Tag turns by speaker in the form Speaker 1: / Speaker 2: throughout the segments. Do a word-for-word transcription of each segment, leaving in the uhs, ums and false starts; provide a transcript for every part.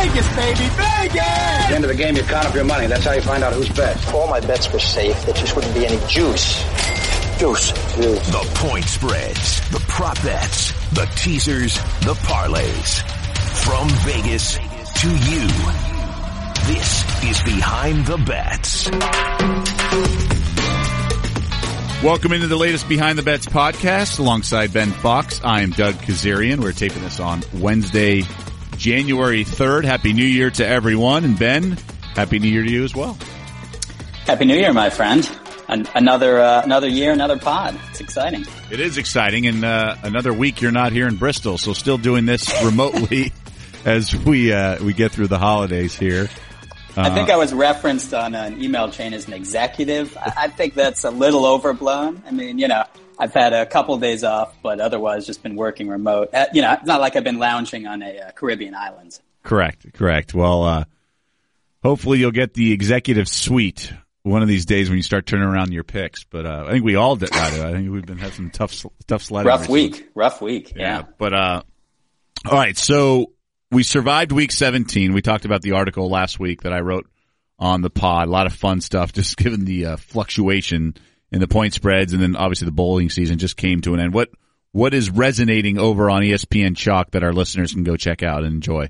Speaker 1: Vegas, baby, Vegas!
Speaker 2: At the end of the game, you count up your money. That's how you find out who's best.
Speaker 3: If all my bets were safe, there just wouldn't be any juice. Juice. Juice.
Speaker 4: The point spreads, the prop bets, the teasers, the parlays. From Vegas to you, this is Behind the Bets.
Speaker 5: Welcome into the latest Behind the Bets podcast alongside Ben Fox. I am Doug Kazarian. We're taping this on Wednesday, January third. Happy New Year to everyone. And Ben, Happy New Year to you as well.
Speaker 6: Happy New Year, my friend. An- another uh, another year, another pod. It's exciting.
Speaker 5: It is exciting. And uh, another week you're not here in Bristol, so still doing this remotely as we uh, we get through the holidays here. Uh,
Speaker 6: I think I was referenced on an email chain as an executive. I, I think that's a little overblown. I mean, you know, I've had a couple of days off, but otherwise just been working remote. Uh, you know, it's not like I've been lounging on a uh, Caribbean island.
Speaker 5: Correct, correct. Well, uh, hopefully you'll get the executive suite one of these days when you start turning around your picks. But uh, I think we all did. I think we've been having some tough, tough sledding.
Speaker 6: Rough week, rough week. Yeah.
Speaker 5: yeah but uh, all right, so. We survived week seventeen. We talked about the article last week that I wrote on the pod. A lot of fun stuff, just given the uh, fluctuation in the point spreads, and then obviously the bowling season just came to an end. What what is resonating over on E S P N Chalk that our listeners can go check out and enjoy?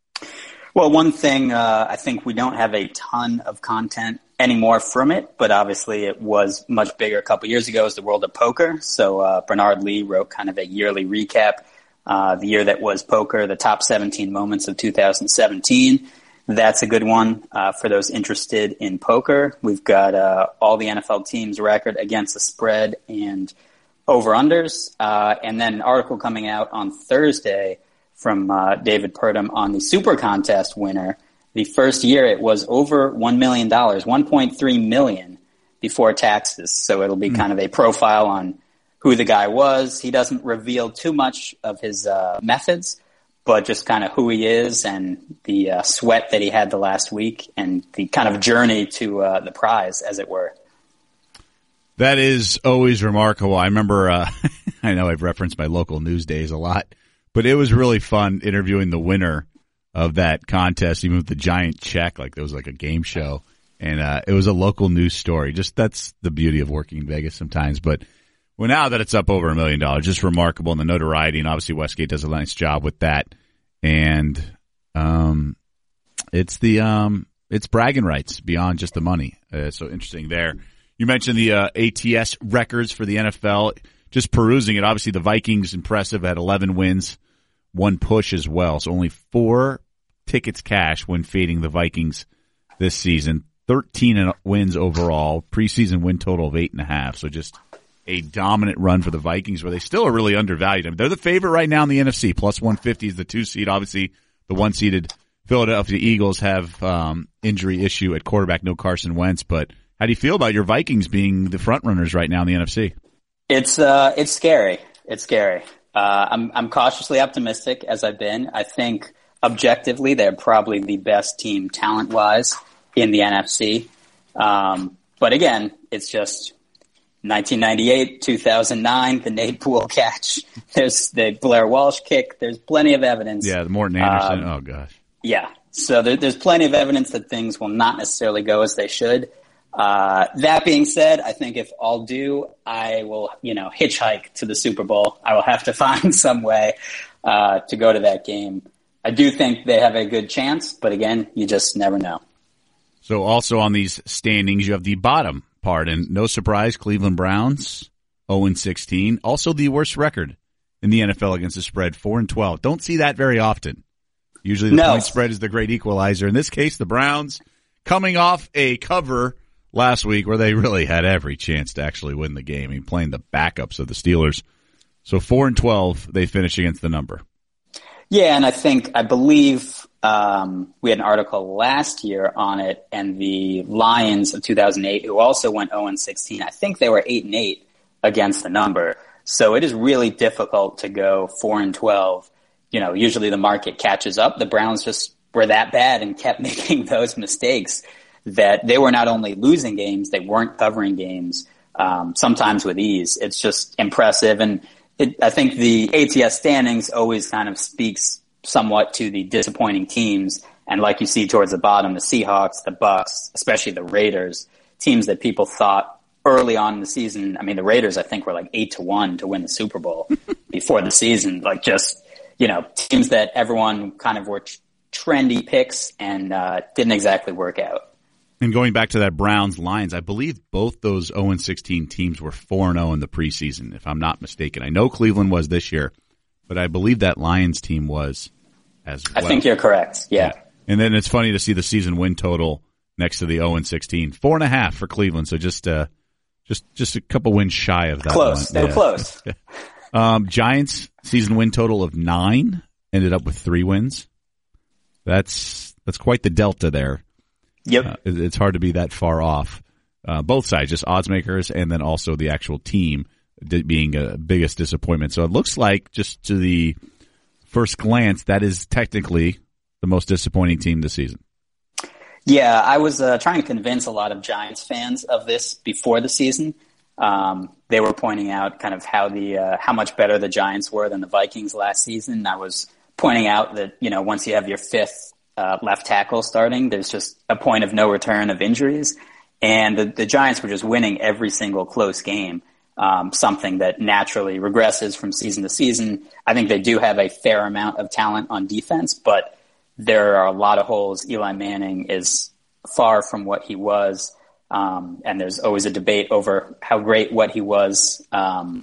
Speaker 6: Well, one thing, uh, I think we don't have a ton of content anymore from it, but obviously it was much bigger a couple years ago as the world of poker. So uh, Bernard Lee wrote kind of a yearly recap. Uh, the year that was poker, the top seventeen moments of two thousand seventeen. That's a good one uh, for those interested in poker. We've got uh, all the N F L teams' record against the spread and over-unders. Uh, and then an article coming out on Thursday from uh, David Purdom on the Super Contest winner. The first year it was over one million dollars, one point three million dollars before taxes. So it'll be mm. kind of a profile on who the guy was. He doesn't reveal too much of his uh, methods, but just kind of who he is and the uh, sweat that he had the last week and the kind of journey to uh, the prize, as it were.
Speaker 5: That is always remarkable. I remember, uh, I know I've referenced my local news days a lot, but it was really fun interviewing the winner of that contest, even with the giant check, like there was like a game show. And uh, it was a local news story. Just that's the beauty of working in Vegas sometimes. But well, now that it's up over a million dollars, just remarkable, and the notoriety, and obviously Westgate does a nice job with that. And um, it's the um, it's bragging rights beyond just the money. Uh, so interesting there. You mentioned the uh, A T S records for the N F L. Just perusing it, obviously the Vikings impressive at eleven wins, one push as well. So only four tickets cash when fading the Vikings this season. thirteen wins overall, preseason win total of eight and a half. So just a dominant run for the Vikings, where they still are really undervalued. I mean, they're the favorite right now in the N F C. Plus one fifty is the two seed. Obviously, the one seeded Philadelphia Eagles have um, injury issue at quarterback, no Carson Wentz. But how do you feel about your Vikings being the front runners right now in the N F C?
Speaker 6: It's uh, it's scary. It's scary. Uh, I'm I'm cautiously optimistic, as I've been. I think objectively they're probably the best team talent wise in the N F C. Um, but again, it's just nineteen ninety-eight, two thousand nine, the Nate Poole catch. There's the Blair Walsh kick. There's plenty of evidence.
Speaker 5: Yeah, the Morton Anderson.
Speaker 6: Um,
Speaker 5: oh, gosh.
Speaker 6: Yeah. So there, there's plenty of evidence that things will not necessarily go as they should. Uh, that being said, I think if all do, I will, you know, hitchhike to the Super Bowl. I will have to find some way uh, to go to that game. I do think they have a good chance, but again, you just never know.
Speaker 5: So also on these standings, you have the bottom part, and no surprise, Cleveland Browns, oh and sixteen. Also the worst record in the N F L against the spread, four and twelve. Don't see that very often. Usually the
Speaker 6: no.
Speaker 5: point spread is the great equalizer. In this case, the Browns coming off a cover last week where they really had every chance to actually win the game. I mean, playing the backups of the Steelers. So four and twelve, they finish against the number.
Speaker 6: Yeah, and I think, I believe um, we had an article last year on it, and the Lions of two thousand eight, who also went oh and sixteen, I think they were eight and eight against the number. So it is really difficult to go four and twelve. You know, usually the market catches up. The Browns just were that bad and kept making those mistakes that they were not only losing games, they weren't covering games, um, sometimes with ease. It's just impressive. And it, I think the A T S standings always kind of speaks somewhat to the disappointing teams. And like you see towards the bottom, the Seahawks, the Bucks, especially the Raiders, teams that people thought early on in the season. I mean, the Raiders, I think, were like eight to one to win the Super Bowl before the season. Like just, you know, teams that everyone kind of were t- trendy picks and uh, didn't exactly work out.
Speaker 5: And going back to that Browns-Lions, I believe both those oh and sixteen teams were four and oh in the preseason, if I'm not mistaken. I know Cleveland was this year, but I believe that Lions team was as well.
Speaker 6: I think you're correct, yeah. yeah.
Speaker 5: And then it's funny to see the season win total next to the oh and sixteen. Four and a half for Cleveland, so just uh, just just a couple wins shy of that.
Speaker 6: Close,
Speaker 5: one.
Speaker 6: they were
Speaker 5: yeah.
Speaker 6: close.
Speaker 5: um, Giants, season win total of nine, ended up with three wins. That's that's quite the delta there.
Speaker 6: Yep.
Speaker 5: Uh, it's hard to be that far off. Uh, both sides, just odds makers and then also the actual team being a biggest disappointment. So it looks like, just to the first glance, that is technically the most disappointing team this season.
Speaker 6: Yeah, I was uh, trying to convince a lot of Giants fans of this before the season. Um, they were pointing out kind of how the uh, how much better the Giants were than the Vikings last season. I was pointing out that, you know, once you have your fifth Uh, left tackle starting, there's just a point of no return of injuries. And the, the Giants were just winning every single close game, um, something that naturally regresses from season to season. I think they do have a fair amount of talent on defense, but there are a lot of holes. Eli Manning is far from what he was. Um, and there's always a debate over how great what he was, um,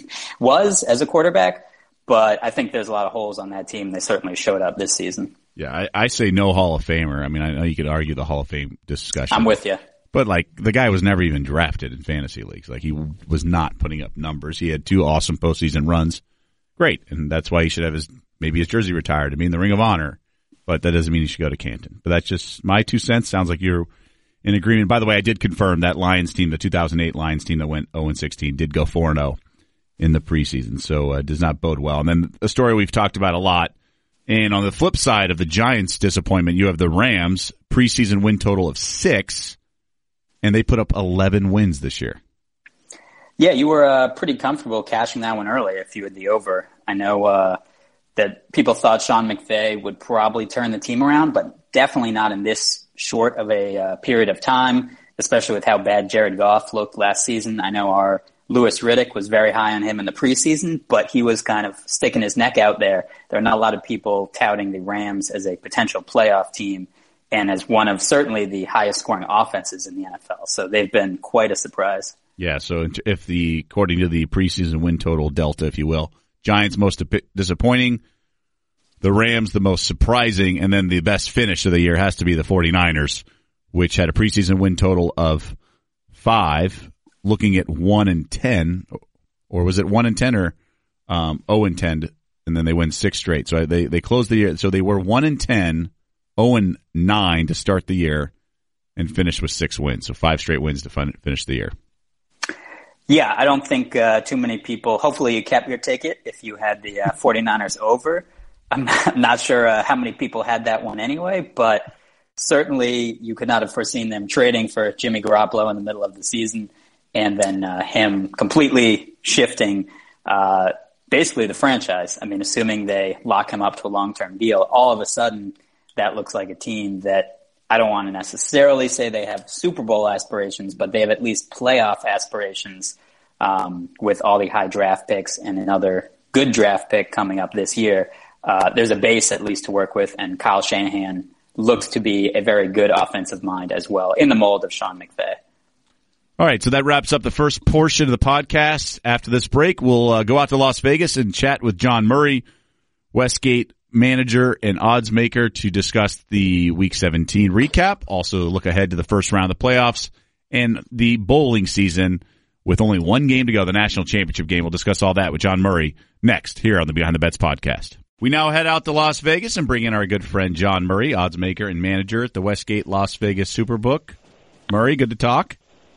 Speaker 6: was as a quarterback. But I think there's a lot of holes on that team. They certainly showed up this season.
Speaker 5: Yeah, I, I say no Hall of Famer. I mean, I know you could argue the Hall of Fame discussion.
Speaker 6: I'm with you.
Speaker 5: But, like, the guy was never even drafted in fantasy leagues. Like, he was not putting up numbers. He had two awesome postseason runs. Great. And that's why he should have his, maybe his jersey retired to be in the Ring of Honor. But that doesn't mean he should go to Canton. But that's just my two cents. Sounds like you're in agreement. By the way, I did confirm that Lions team, the two thousand eight Lions team that went oh and sixteen, did go four and oh in the preseason. So it uh, does not bode well. And then a story we've talked about a lot. And on the flip side of the Giants' disappointment, you have the Rams, preseason win total of six, and they put up eleven wins this year.
Speaker 6: Yeah, you were uh, pretty comfortable cashing that one early if you had the over. I know uh, that people thought Sean McVay would probably turn the team around, but definitely not in this short of a uh, period of time, especially with how bad Jared Goff looked last season. I know our Louis Riddick was very high on him in the preseason, but he was kind of sticking his neck out there. There are not a lot of people touting the Rams as a potential playoff team and as one of certainly the highest scoring offenses in the N F L. So they've been quite a surprise.
Speaker 5: Yeah, so if the, according to the preseason win total delta, if you will, Giants most disappointing, the Rams the most surprising, and then the best finish of the year has to be the 49ers, which had a preseason win total of five. Looking at one and ten, or was it one and ten or um, zero and ten, and then they win six straight. So they they closed the year. So they were one and ten, zero and nine to start the year, and finished with six wins. So five straight wins to fin- finish the year.
Speaker 6: Yeah, I don't think uh, too many people. Hopefully, you kept your ticket if you had the uh, 49ers over. I'm not, not sure uh, how many people had that one anyway, but certainly you could not have foreseen them trading for Jimmy Garoppolo in the middle of the season. And then uh, him completely shifting uh, basically the franchise. I mean, assuming they lock him up to a long-term deal, all of a sudden that looks like a team that I don't want to necessarily say they have Super Bowl aspirations, but they have at least playoff aspirations um, with all the high draft picks and another good draft pick coming up this year. Uh, there's a base at least to work with, and Kyle Shanahan looks to be a very good offensive mind as well in the mold of Sean McVay.
Speaker 5: All right, so that wraps up the first portion of the podcast. After this break, we'll uh, go out to Las Vegas and chat with John Murray, Westgate manager and odds maker, to discuss the Week seventeen recap, also look ahead to the first round of the playoffs and the bowling season with only one game to go, the national championship game. We'll discuss all that with John Murray next here on the Behind the Bets podcast. We now head out to Las Vegas and bring in our good friend John Murray, odds maker and manager at the Westgate Las Vegas Superbook. Murray, good to talk.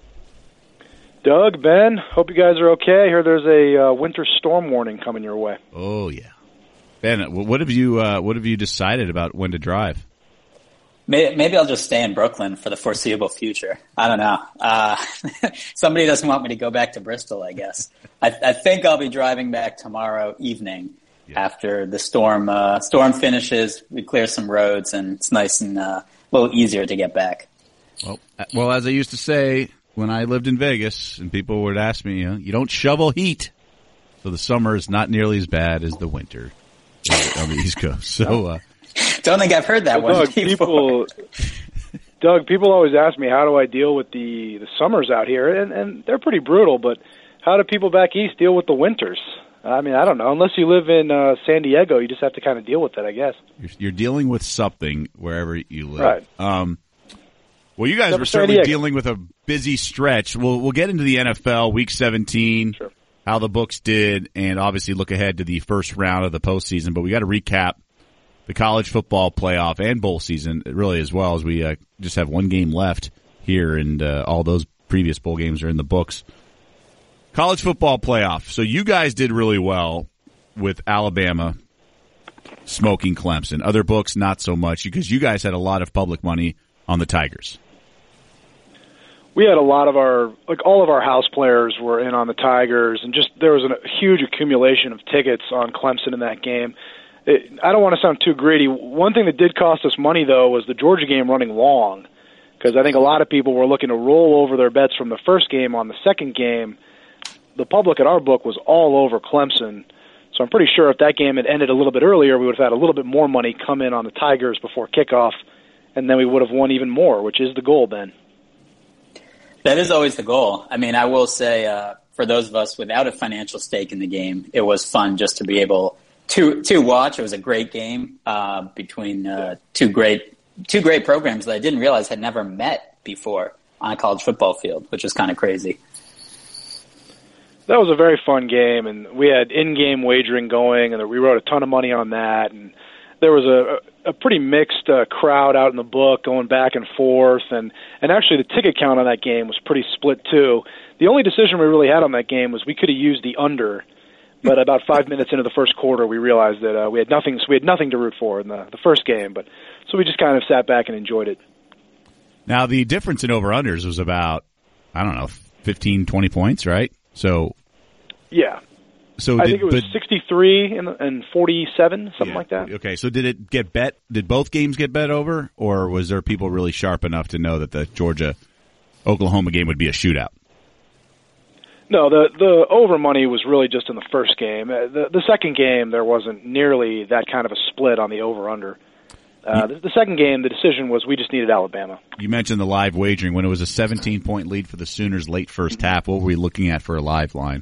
Speaker 1: Doug, Ben, hope you guys are okay. I hear there's a uh, winter storm warning coming your way.
Speaker 5: Oh yeah, Ben, what have you uh, what have you decided about when to drive?
Speaker 6: Maybe, maybe I'll just stay in Brooklyn for the foreseeable future. I don't know. Uh, somebody doesn't want me to go back to Bristol, I guess. I, I think I'll be driving back tomorrow evening, yeah. after the storm uh, storm finishes. We clear some roads, and it's nice and uh, a little easier to get back.
Speaker 5: Well, well, as I used to say when I lived in Vegas, and people would ask me, you know, you don't shovel heat, so the summer is not nearly as bad as the winter on the East Coast. So, uh,
Speaker 6: don't think I've heard that
Speaker 1: well,
Speaker 6: one
Speaker 1: Doug,
Speaker 6: before.
Speaker 1: People, Doug, people always ask me, how do I deal with the, the summers out here? And, and they're pretty brutal, but how do people back east deal with the winters? I mean, I don't know. Unless you live in uh, San Diego, you just have to kind of deal with it, I guess.
Speaker 5: You're, you're dealing with something wherever you live.
Speaker 1: Right.
Speaker 5: Um, well, you guys
Speaker 1: Except
Speaker 5: were
Speaker 1: for San
Speaker 5: certainly
Speaker 1: Diego.
Speaker 5: dealing with a busy stretch. We'll we'll get into the N F L Week seventeen,
Speaker 1: Sure.
Speaker 5: how the books did, and obviously look ahead to the first round of the postseason. But we got to recap the college football playoff and bowl season really as well, as we uh, just have one game left here, and uh, all those previous bowl games are in the books. College football playoff. So you guys did really well with Alabama smoking Clemson. Other books, not so much, because you guys had a lot of public money on the Tigers.
Speaker 1: We had a lot of our, like all of our house players were in on the Tigers, and just there was a huge accumulation of tickets on Clemson in that game. It, I don't want to sound too greedy. One thing that did cost us money, though, was the Georgia game running long, because I think a lot of people were looking to roll over their bets from the first game on the second game. The public at our book was all over Clemson, so I'm pretty sure if that game had ended a little bit earlier, we would have had a little bit more money come in on the Tigers before kickoff, and then we would have won even more, which is the goal, Ben.
Speaker 6: That is always the goal. I mean, I will say, uh, for those of us without a financial stake in the game, it was fun just to be able to to watch. It was a great game uh, between uh, two great two great programs that I didn't realize had never met before on a college football field, which is kind of crazy.
Speaker 1: That was a very fun game, and we had in-game wagering going, and we wrote a ton of money on that, and there was a, a pretty mixed uh, crowd out in the book going back and forth, and, and actually the ticket count on that game was pretty split too. The only decision we really had on that game was we could have used the under, but about five minutes into the first quarter we realized that uh, we had nothing. So we had nothing to root for in the, the first game, but so we just kind of sat back and enjoyed it.
Speaker 5: Now the difference in over-unders was about, I don't know, fifteen, twenty points, right? So
Speaker 1: yeah.
Speaker 5: So
Speaker 1: I
Speaker 5: did,
Speaker 1: think it was
Speaker 5: but,
Speaker 1: sixty-three and, and forty-seven, something
Speaker 5: yeah,
Speaker 1: like that.
Speaker 5: Okay, so did it get bet? Did both games get bet over, or was there people really sharp enough to know that the Georgia-Oklahoma game would be a shootout?
Speaker 1: No, the the over money was really just in the first game. Uh, The the second game there wasn't nearly that kind of a split on the over under. Uh, the, the second game, the decision was we just needed Alabama.
Speaker 5: You mentioned the live wagering when it was a seventeen point lead for the Sooners late first half. What were we looking at for a live line?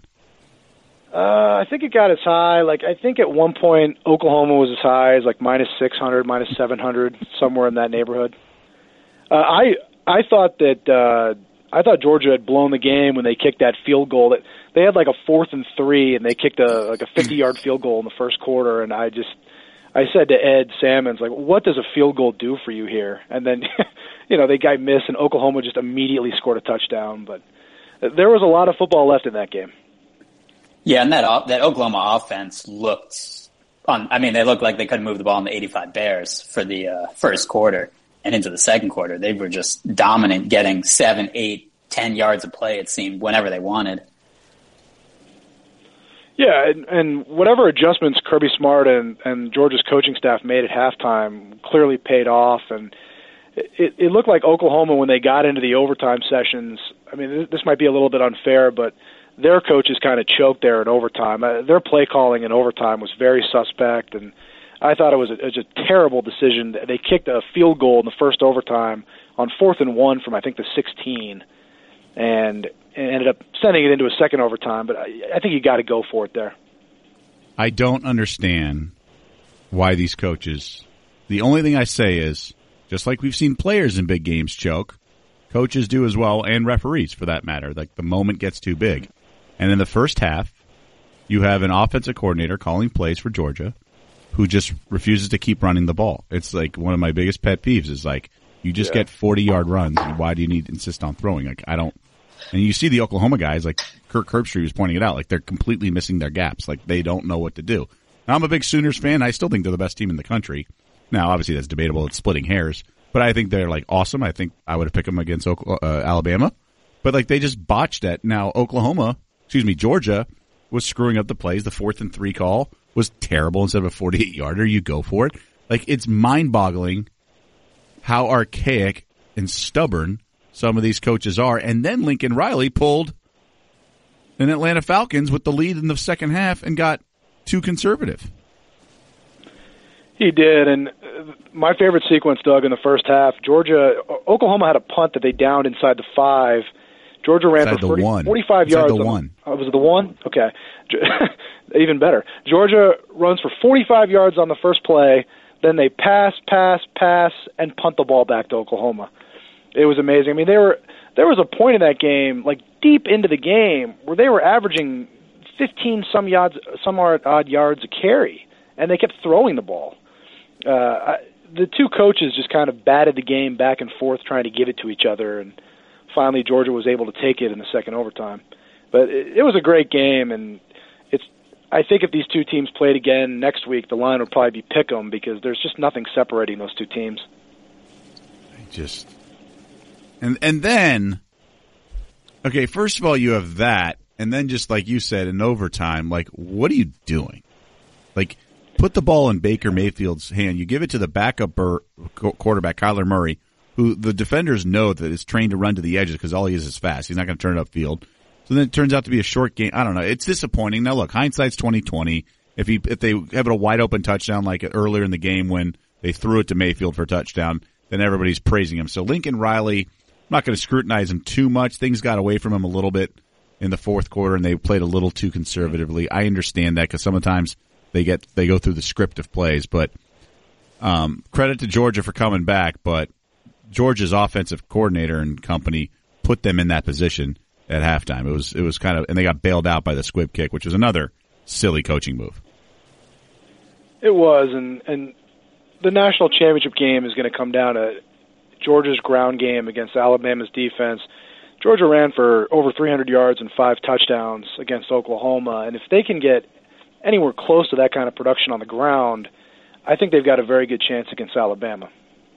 Speaker 1: Uh, I think it got as high. Like I think at one point Oklahoma was as high as like minus six hundred, minus seven hundred, somewhere in that neighborhood. Uh, I I thought that uh, I thought Georgia had blown the game when they kicked that field goal. That they had like a fourth and three, and they kicked a like a fifty yard field goal in the first quarter. And I just I said to Ed Salmons, like, what does a field goal do for you here? And then you know they guy missed, and Oklahoma just immediately scored a touchdown. But there was a lot of football left in that game.
Speaker 6: Yeah, and that that Oklahoma offense looked on. I mean, they looked like they couldn't move the ball in the eighty-five Bears for the uh, first quarter and into the second quarter. They were just dominant, getting seven, eight, ten yards of play. It seemed whenever they wanted.
Speaker 1: Yeah, and, and whatever adjustments Kirby Smart and, and Georgia's coaching staff made at halftime clearly paid off, and it, it looked like Oklahoma when they got into the overtime sessions. I mean, this might be a little bit unfair, but their coaches kind of choked there in overtime. Uh, their play calling in overtime was very suspect, and I thought it was a, it was a terrible decision. They kicked a field goal in the first overtime on fourth and one from, I think, the sixteen, and, and ended up sending it into a second overtime, but I, I think you got to go for it there.
Speaker 5: I don't understand why these coaches, the only thing I say is, just like we've seen players in big games choke, coaches do as well, and referees for that matter. Like the moment gets too big. And in the first half, you have an offensive coordinator calling plays for Georgia who just refuses to keep running the ball. It's like one of my biggest pet peeves is like, you just yeah. get forty-yard runs, and why do you need to insist on throwing? Like, I don't – and you see the Oklahoma guys, like Kirk Herbstreit was pointing it out, like they're completely missing their gaps. Like they don't know what to do. Now, I'm a big Sooners fan. I still think they're the best team in the country. Now, obviously, that's debatable. It's splitting hairs. But I think they're, like, awesome. I think I would have picked them against uh, Alabama. But, like, they just botched that. Now, Oklahoma – excuse me, Georgia was screwing up the plays, the fourth and three call was terrible instead of a forty-eight yarder, you go for it. Like, it's mind-boggling how archaic and stubborn some of these coaches are. And then Lincoln Riley pulled an Atlanta Falcons with the lead in the second half and got too conservative.
Speaker 1: He did, and my favorite sequence, Doug, in the first half, Georgia, Oklahoma had a punt that they downed inside the five. Georgia ran
Speaker 5: inside
Speaker 1: for forty,
Speaker 5: one.
Speaker 1: forty-five
Speaker 5: inside
Speaker 1: yards.
Speaker 5: The
Speaker 1: on,
Speaker 5: one.
Speaker 1: Oh, was it the one? Okay. Even better. Georgia runs for forty-five yards on the first play, then they pass, pass, pass, and punt the ball back to Oklahoma. It was amazing. I mean, they were there was a point in that game, like deep into the game, where they were averaging fifteen some yards, some odd yards a carry, and they kept throwing the ball. Uh, I, the two coaches just kind of batted the game back and forth, trying to give it to each other, and finally Georgia was able to take it in the second overtime. But it, it was a great game, and it's. I think if these two teams played again next week, the line would probably be pick 'em because there's just nothing separating those two teams.
Speaker 5: I just and and then okay, first of all, you have that, and then just like you said, in overtime, like what are you doing? Like, put the ball in Baker Mayfield's hand. You give it to the backup bur- quarterback, Kyler Murray, who the defenders know that is trained to run to the edges because all he is is fast. He's not going to turn it upfield. So then it turns out to be a short game. I don't know. It's disappointing. Now look, hindsight's twenty twenty. If he if they have a wide open touchdown like earlier in the game when they threw it to Mayfield for a touchdown, then everybody's praising him. So Lincoln Riley, I'm not going to scrutinize him too much. Things got away from him a little bit in the fourth quarter, and they played a little too conservatively. I understand that because sometimes they get they go through the script of plays. But um, credit to Georgia for coming back. But Georgia's offensive coordinator and company put them in that position at halftime. It was it was kind of, and they got bailed out by the squib kick, which was another silly coaching move.
Speaker 1: It was, and and the national championship game is going to come down to Georgia's ground game against Alabama's defense. Georgia ran for over three hundred yards and five touchdowns against Oklahoma, and if they can get anywhere close to that kind of production on the ground, I think they've got a very good chance against Alabama.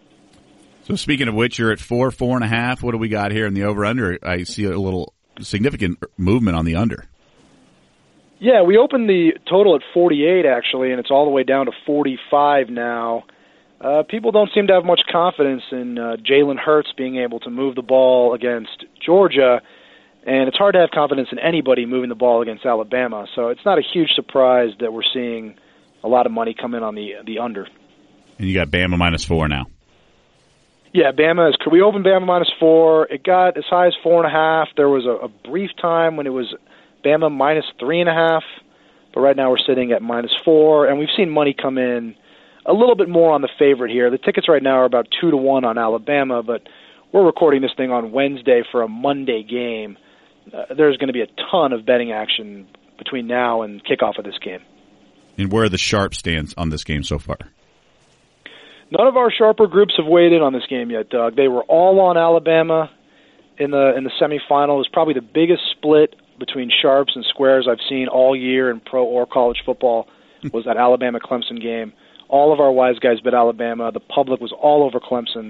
Speaker 5: So speaking of which, you're at four, four and a half. What do we got here in the over-under? I see a little significant movement on the under.
Speaker 1: Yeah, we opened the total at forty-eight, actually, and it's all the way down to forty-five now. Uh, people don't seem to have much confidence in uh, Jalen Hurts being able to move the ball against Georgia, and it's hard to have confidence in anybody moving the ball against Alabama. So it's not a huge surprise that we're seeing a lot of money come in on the the under.
Speaker 5: And you got Bama minus four now.
Speaker 1: Yeah, Bama is. We opened Bama minus four. It got as high as four and a half. There was a, a brief time when it was Bama minus three and a half, but right now we're sitting at minus four, and we've seen money come in a little bit more on the favorite here. The tickets right now are about two to one on Alabama, but we're recording this thing on Wednesday for a Monday game. Uh, there's going to be a ton of betting action between now and kickoff of this game.
Speaker 5: And where are the sharp stands on this game so far?
Speaker 1: None of our sharper groups have weighed in on this game yet, Doug. They were all on Alabama in the in the semifinal. It was probably the biggest split between sharps and squares I've seen all year in pro or college football was that Alabama-Clemson game. All of our wise guys bet Alabama. The public was all over Clemson.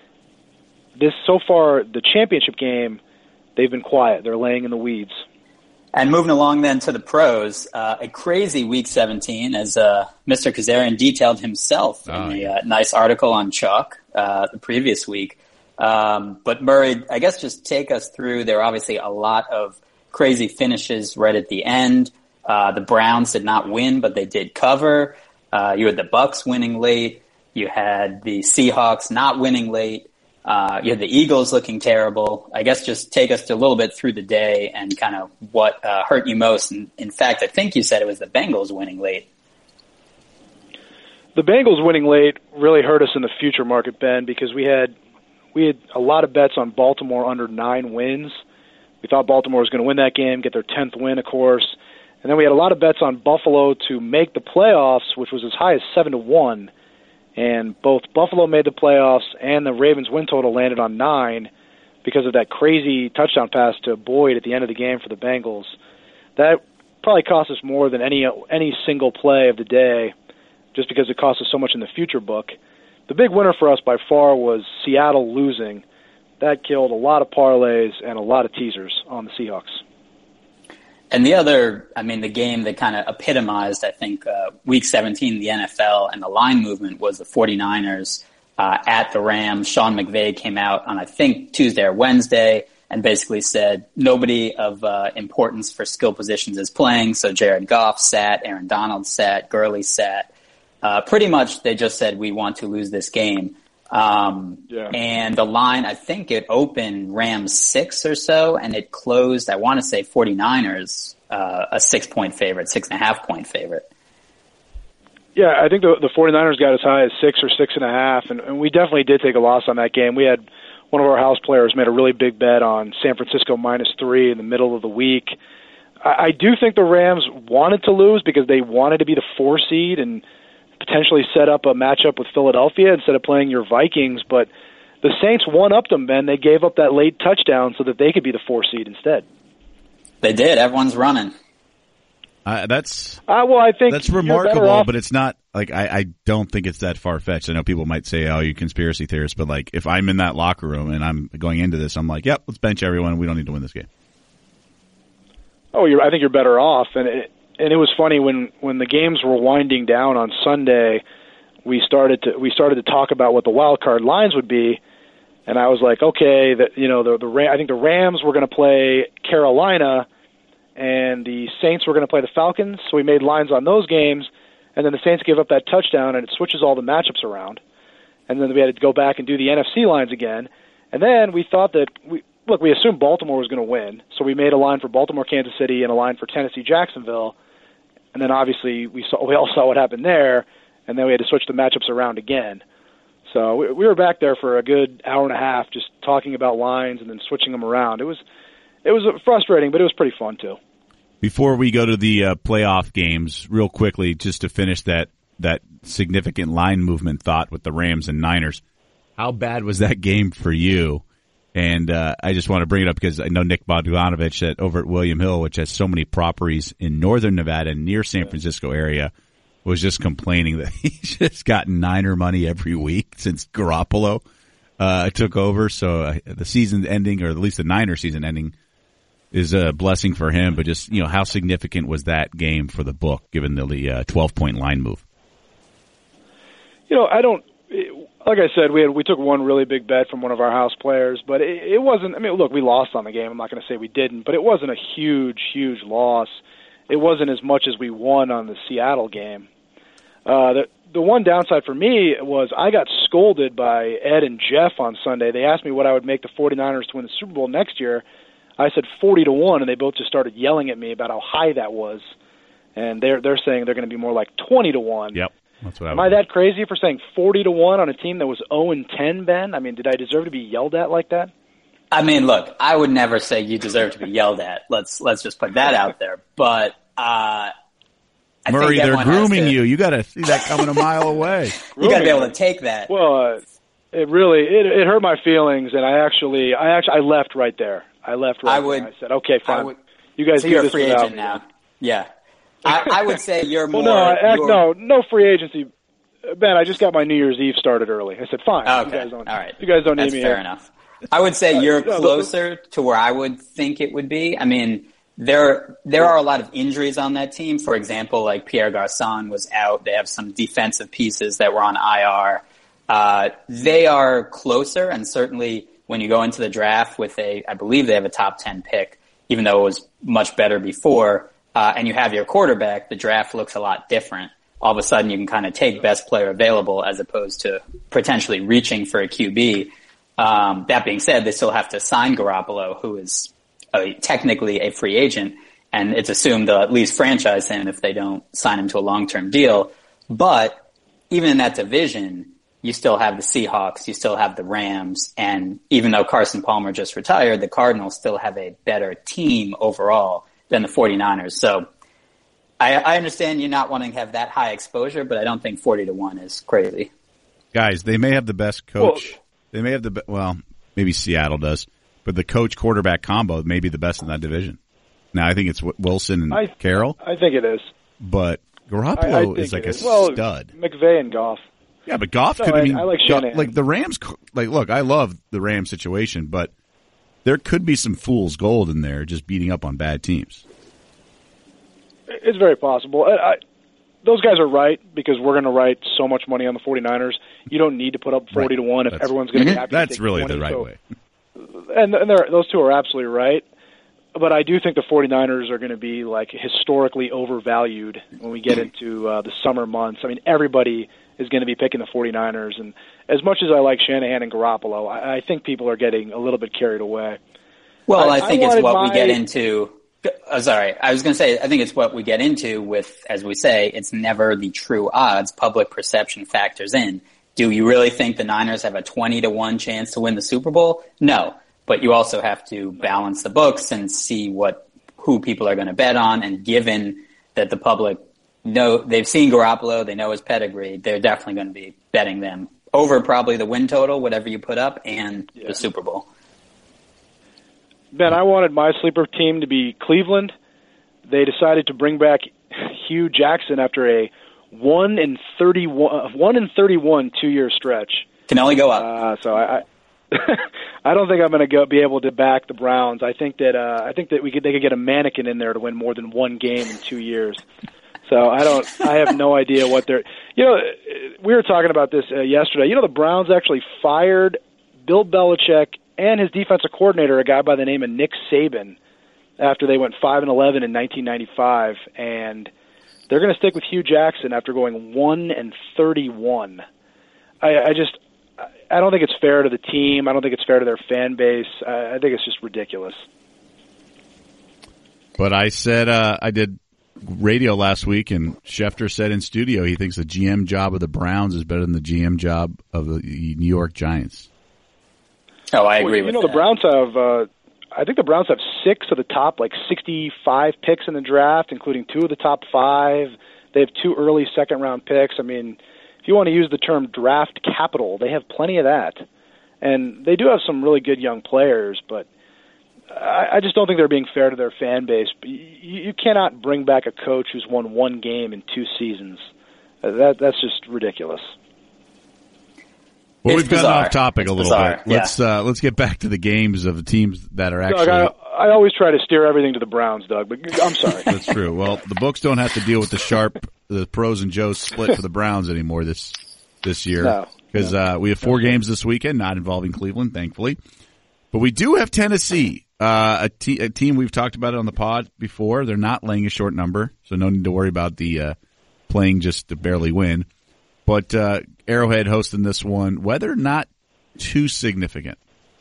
Speaker 1: This so far, the championship game, they've been quiet. They're laying in the weeds.
Speaker 6: And moving along then to the pros, uh, a crazy Week seventeen, as uh, Mister Kazarian detailed himself oh, in a yeah. uh, nice article on Chalk uh, the previous week. Um, but Murray, I guess just take us through. There were obviously a lot of crazy finishes right at the end. Uh, the Browns did not win, but they did cover. Uh, you had the Bucks winning late. You had the Seahawks not winning late. Uh, you had the Eagles looking terrible. I guess just take us to a little bit through the day and kind of what uh, hurt you most. And in fact, I think you said it was the Bengals winning late.
Speaker 1: The Bengals winning late really hurt us in the future market, Ben, because we had we had a lot of bets on Baltimore under nine wins. We thought Baltimore was going to win that game, get their tenth win, of course. And then we had a lot of bets on Buffalo to make the playoffs, which was as high as seven to one. And both Buffalo made the playoffs and the Ravens win total landed on nine because of that crazy touchdown pass to Boyd at the end of the game for the Bengals. That probably cost us more than any any single play of the day just because it cost us so much in the future book. The big winner for us by far was Seattle losing. That killed a lot of parlays and a lot of teasers on the Seahawks.
Speaker 6: And the other, I mean, the game that kind of epitomized, I think, uh, week seventeen, the N F L and the line movement was the 49ers uh, at the Rams. Sean McVay came out on, I think, Tuesday or Wednesday and basically said nobody of uh, importance for skill positions is playing. So Jared Goff sat, Aaron Donald sat, Gurley sat. Uh, pretty much they just said, we want to lose this game. Um, yeah. And the line, I think it opened Rams six or so, and it closed, I want to say 49ers, uh, a six point favorite, six and a half point favorite.
Speaker 1: Yeah, I think the, the 49ers got as high as six or six and a half, and, and we definitely did take a loss on that game. We had one of our house players made a really big bet on San Francisco minus three in the middle of the week. I, I do think the Rams wanted to lose because they wanted to be the four seed and potentially set up a matchup with Philadelphia instead of playing your Vikings, but the Saints one-upped them, Ben. They gave up that late touchdown so that they could be the four seed instead.
Speaker 6: They did. Everyone's running.
Speaker 5: Uh, that's
Speaker 1: uh, well, I think
Speaker 5: that's remarkable, but it's not like I, I don't think it's that far-fetched. I know people might say, "Oh, you conspiracy theorists," but like if I'm in that locker room and I'm going into this, I'm like, "Yep, let's bench everyone. We don't need to win this game."
Speaker 1: Oh, you're, I think you're better off, and it, and it was funny when, when the games were winding down on Sunday, we started to we started to talk about what the wild card lines would be, and I was like, okay, that you know the the I think the Rams were going to play Carolina, and the Saints were going to play the Falcons, so we made lines on those games, and then the Saints gave up that touchdown, and it switches all the matchups around, and then we had to go back and do the N F C lines again, and then we thought that we. Look, we assumed Baltimore was going to win, so we made a line for Baltimore, Kansas City, and a line for Tennessee, Jacksonville, and then obviously we saw we all saw what happened there, and then we had to switch the matchups around again. So we, we were back there for a good hour and a half, just talking about lines and then switching them around. It was it was frustrating, but it was pretty fun too.
Speaker 5: Before we go to the uh, playoff games, real quickly, just to finish that that significant line movement thought with the Rams and Niners, how bad was that game for you? And uh, I just want to bring it up because I know Nick Bogdanovich at, over at William Hill, which has so many properties in northern Nevada near San Francisco area, was just complaining that he's just gotten Niner money every week since Garoppolo uh, took over. So uh, the season ending, or at least the Niner season ending, is a blessing for him. But just, you know, how significant was that game for the book, given the uh, twelve-point line move?
Speaker 1: You know, I don't... It, Like I said, we had we took one really big bet from one of our house players, but it, it wasn't. I mean, look, we lost on the game. I'm not going to say we didn't, but it wasn't a huge, huge loss. It wasn't as much as we won on the Seattle game. Uh, the the one downside for me was I got scolded by Ed and Jeff on Sunday. They asked me what I would make the 49ers to win the Super Bowl next year. I said forty to one, and they both just started yelling at me about how high that was. And they're they're saying they're going to be more like twenty to one.
Speaker 5: Yep. That's what I
Speaker 1: Am I that crazy for saying forty to one on a team that was oh and ten, Ben? I mean, did I deserve to be yelled at like that?
Speaker 6: I mean, look, I would never say you deserve to be yelled at. Let's let's just put that out there. But uh, I
Speaker 5: Murray,
Speaker 6: think
Speaker 5: they're grooming
Speaker 6: to,
Speaker 5: you. You got to see that coming a mile away.
Speaker 6: You got to be able to take that.
Speaker 1: Well, uh, it really it, it hurt my feelings, and I actually I actually I left right there. I left right
Speaker 6: I would,
Speaker 1: there. I said, okay, fine.
Speaker 6: Would,
Speaker 1: you guys
Speaker 6: so
Speaker 1: do
Speaker 6: you're
Speaker 1: this
Speaker 6: a free
Speaker 1: without
Speaker 6: agent
Speaker 1: me.
Speaker 6: now. Yeah, I, I would say you're
Speaker 1: well,
Speaker 6: more.
Speaker 1: No, I,
Speaker 6: you're,
Speaker 1: no, no free agency. Ben, I just got my New Year's Eve started early. I said, fine.
Speaker 6: Okay.
Speaker 1: You guys don't,
Speaker 6: all right.
Speaker 1: You guys don't
Speaker 6: That's
Speaker 1: need me
Speaker 6: fair
Speaker 1: here.
Speaker 6: enough. I would say you're
Speaker 1: uh, no,
Speaker 6: closer to where I would think it would be. I mean, there there are a lot of injuries on that team. For example, like Pierre Garçon was out. They have some defensive pieces that were on I R. Uh, they are closer, and certainly when you go into the draft with a, I believe they have a top ten pick, even though it was much better before, uh, and you have your quarterback, the draft looks a lot different. All of a sudden you can kind of take best player available as opposed to potentially reaching for a Q B. Um, that being said, they still have to sign Garoppolo, who is a, technically a free agent, and it's assumed they'll at least franchise him if they don't sign him to a long-term deal. But even in that division, you still have the Seahawks, you still have the Rams, and even though Carson Palmer just retired, the Cardinals still have a better team overall than the 49ers. So I, I understand you not wanting to have that high exposure, but I don't think forty to one is crazy.
Speaker 5: Guys, they may have the best coach. Well, they may have the be- well, maybe Seattle does, but the coach quarterback combo may be the best in that division. Now, I think it's Wilson and
Speaker 1: I,
Speaker 5: Carroll.
Speaker 1: I think it is,
Speaker 5: but Garoppolo
Speaker 1: I, I
Speaker 5: is like a
Speaker 1: is. well,
Speaker 5: stud.
Speaker 1: McVay and Goff.
Speaker 5: Yeah, but Goff
Speaker 1: no,
Speaker 5: could.
Speaker 1: I,
Speaker 5: I mean,
Speaker 1: I like Shanahan.
Speaker 5: Like the Rams. Like, look, I love the Rams situation, but there could be some fool's gold in there, just beating up on bad teams.
Speaker 1: It's very possible. I, I, those guys are right because we're going to write so much money on the 49ers. You don't need to put up forty right. to one if that's, everyone's going to be happy.
Speaker 5: That's
Speaker 1: to
Speaker 5: really
Speaker 1: twenty,
Speaker 5: the right
Speaker 1: so,
Speaker 5: way.
Speaker 1: And, and those two are absolutely right. But I do think the 49ers are going to be like historically overvalued when we get into uh, the summer months. I mean, everybody is going to be picking the 49ers. And as much as I like Shanahan and Garoppolo, I, I think people are getting a little bit carried away.
Speaker 6: Well, I, I think I it's what
Speaker 1: my...
Speaker 6: we get into. Oh, sorry, I was going to say, I think it's what we get into with, as we say, it's never the true odds. Public perception factors in. Do you really think the Niners have a twenty to one chance to win the Super Bowl? No. But you also have to balance the books and see what who people are going to bet on. And given that the public know they've seen Garoppolo, they know his pedigree, they're definitely going to be betting them over probably the win total, whatever you put up, and yeah. the Super Bowl.
Speaker 1: Ben, I wanted my sleeper team to be Cleveland. They decided to bring back Hugh Jackson after a one in thirty-one, one in thirty-one two-year stretch.
Speaker 6: Can only go up.
Speaker 1: Uh, so I. I I don't think I'm going to go be able to back the Browns. I think that uh, I think that we could they could get a mannequin in there to win more than one game in two years. So I don't. I have no idea what they're. You know, we were talking about this uh, yesterday. You know, the Browns actually fired Bill Belichick and his defensive coordinator, a guy by the name of Nick Saban, after they went five and eleven in nineteen ninety-five, and they're going to stick with Hugh Jackson after going one and thirty-one. I, I just. I don't think it's fair to the team. I don't think it's fair to their fan base. I think it's just ridiculous.
Speaker 5: But I said uh, I did radio last week, and Schefter said in studio he thinks the G M job of the Browns is better than the G M job of the New York Giants.
Speaker 6: Oh, I agree
Speaker 1: well,
Speaker 6: with
Speaker 1: you know,
Speaker 6: that.
Speaker 1: The Browns have, uh, I think the Browns have six of the top, like, sixty-five picks in the draft, including two of the top five. They have two early second-round picks. I mean, if you want to use the term draft capital, they have plenty of that. And they do have some really good young players, but I, I just don't think they're being fair to their fan base. You, you cannot bring back a coach who's won one game in two seasons. Uh, that That's just ridiculous.
Speaker 5: Well,
Speaker 6: it's
Speaker 5: we've
Speaker 6: bizarre.
Speaker 5: gotten off topic
Speaker 6: it's
Speaker 5: a little
Speaker 6: bizarre.
Speaker 5: bit. Let's
Speaker 6: yeah.
Speaker 5: uh, let's get back to the games of the teams that are actually.
Speaker 1: Doug, I, I always try to steer everything to the Browns, Doug, but I'm sorry.
Speaker 5: That's true. Well, the books don't have to deal with the sharp, the pros and Joes split for the Browns anymore this this year because
Speaker 1: no, no.
Speaker 5: uh, we have four games this weekend, not involving Cleveland, thankfully. But we do have Tennessee, uh, a, te- a team we've talked about it on the pod before. They're not laying a short number, so no need to worry about the uh, playing just to barely win. But uh, Arrowhead hosting this one, weather not too significant.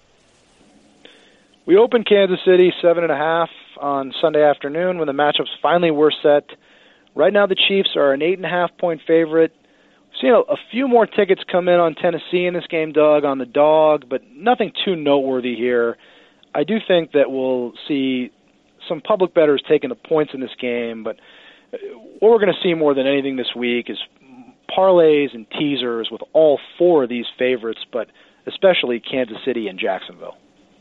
Speaker 1: We opened Kansas City seven and a half on Sunday afternoon when the matchups finally were set. Right now, the Chiefs are an eight and a half point favorite. We've seen a, a few more tickets come in on Tennessee in this game, Doug, on the dog, but nothing too noteworthy here. I do think that we'll see some public bettors taking the points in this game, but what we're going to see more than anything this week is parlays and teasers with all four of these favorites, but especially Kansas City and Jacksonville.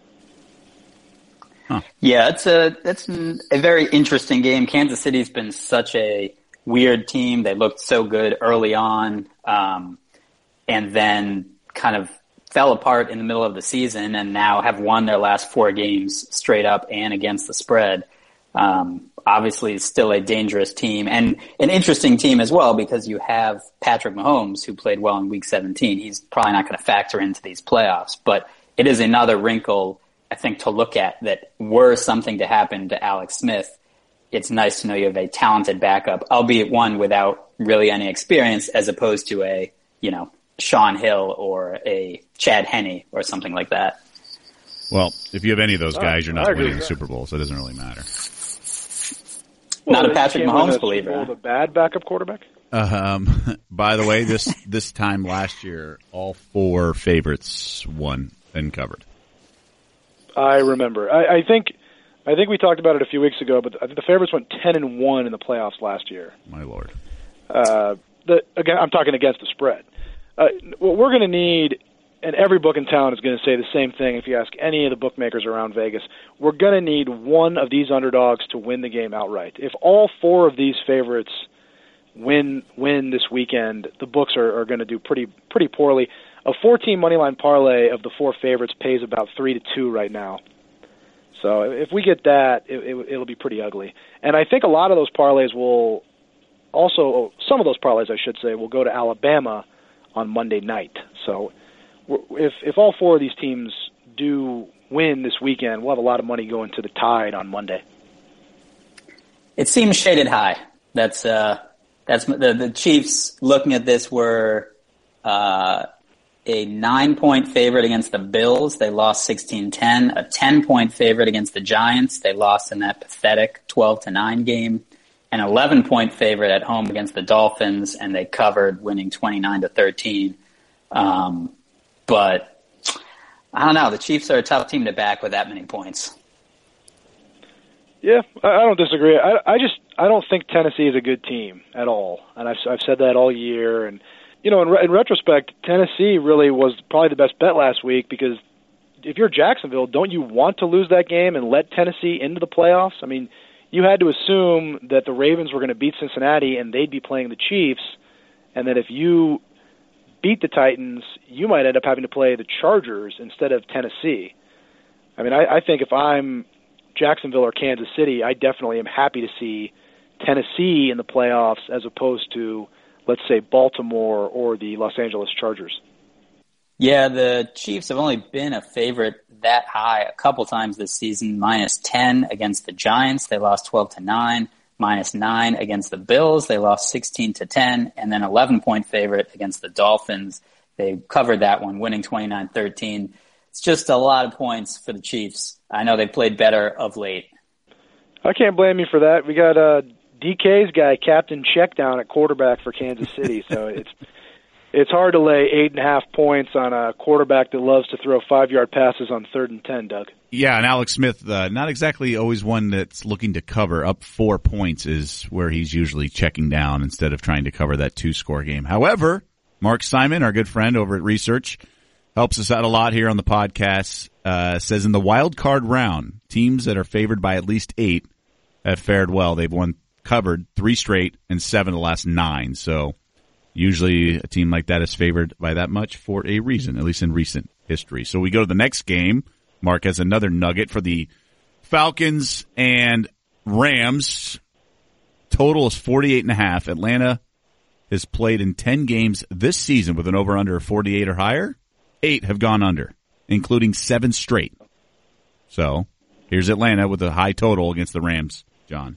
Speaker 6: Huh. Yeah, it's a it's a very interesting game. Kansas City's been such a weird team. They looked so good early on, um, and then kind of fell apart in the middle of the season, and now have won their last four games straight up and against the spread. Um, obviously, it's still a dangerous team and an interesting team as well because you have Patrick Mahomes, who played well in Week seventeen. He's probably not going to factor into these playoffs, but it is another wrinkle, I think, to look at that were something to happen to Alex Smith. It's nice to know you have a talented backup, albeit one without really any experience, as opposed to a, you know, Sean Hill or a Chad Henne or something like that.
Speaker 5: Well, if you have any of those guys, you're not
Speaker 1: I agree
Speaker 5: winning the
Speaker 1: with
Speaker 5: Super Bowl, so it doesn't really matter.
Speaker 1: Well,
Speaker 6: not a Patrick Mahomes
Speaker 1: a,
Speaker 6: believer.
Speaker 1: Huh? The bad backup quarterback?
Speaker 5: Um, by the way, this this time last year, all four favorites won and covered.
Speaker 1: I remember. I, I think I think we talked about it a few weeks ago, but I think the favorites went ten and one in the playoffs last year.
Speaker 5: My lord.
Speaker 1: Uh, the, again, I'm talking against the spread. Uh, what we're going to need, and every book in town is going to say the same thing if you ask any of the bookmakers around Vegas, we're going to need one of these underdogs to win the game outright. If all four of these favorites win win this weekend, the books are, are going to do pretty pretty poorly. A four-team moneyline parlay of the four favorites pays about three to two right now. So if we get that, it, it, it'll be pretty ugly. And I think a lot of those parlays will also, some of those parlays, I should say, will go to Alabama on Monday night. So if if all four of these teams do win this weekend, we'll have a lot of money going to the Tide on Monday.
Speaker 6: It seems shaded high. That's uh, that's the the Chiefs. Looking at this, were uh, a nine-point favorite against the Bills. They lost sixteen ten. A ten-point favorite against the Giants. They lost in that pathetic twelve to nine game. An eleven-point favorite at home against the Dolphins, and they covered, winning twenty-nine to thirteen. Um, but I don't know. The Chiefs are a tough team to back with that many points.
Speaker 1: Yeah, I don't disagree. I, I just I don't think Tennessee is a good team at all, and I've I've said that all year. And you know, in, re- in retrospect, Tennessee really was probably the best bet last week, because if you're Jacksonville, don't you want to lose that game and let Tennessee into the playoffs? I mean, you had to assume that the Ravens were going to beat Cincinnati and they'd be playing the Chiefs, and that if you beat the Titans, you might end up having to play the Chargers instead of Tennessee. I mean, I, I think if I'm Jacksonville or Kansas City, I definitely am happy to see Tennessee in the playoffs as opposed to, let's say, Baltimore or the Los Angeles Chargers.
Speaker 6: Yeah, the Chiefs have only been a favorite that high a couple times this season. Minus ten against the Giants, they lost twelve to nine. Minus nine against the Bills, they lost sixteen to ten. And then eleven point favorite against the Dolphins. They covered that one, winning twenty-nine thirteen. It's just a lot of points for the Chiefs. I know they played better of late.
Speaker 1: I can't blame you for that. We got uh, D K's guy, Captain Checkdown, at quarterback for Kansas City, so it's it's hard to lay eight and a half points on a quarterback that loves to throw five-yard passes on third and ten, Doug.
Speaker 5: Yeah, and Alex Smith, uh, not exactly always one that's looking to cover. Up four points is where he's usually checking down instead of trying to cover that two-score game. However, Mark Simon, our good friend over at Research, helps us out a lot here on the podcast, uh, says in the wild card round, teams that are favored by at least eight have fared well. They've won covered three straight and seven of the last nine. So usually a team like that is favored by that much for a reason, at least in recent history. So we go to the next game. Mark has another nugget for the Falcons and Rams. Total is forty-eight and a half. Atlanta has played in ten games this season with an over-under of forty-eight or higher. Eight have gone under, including seven straight. So here's Atlanta with a high total against the Rams, John.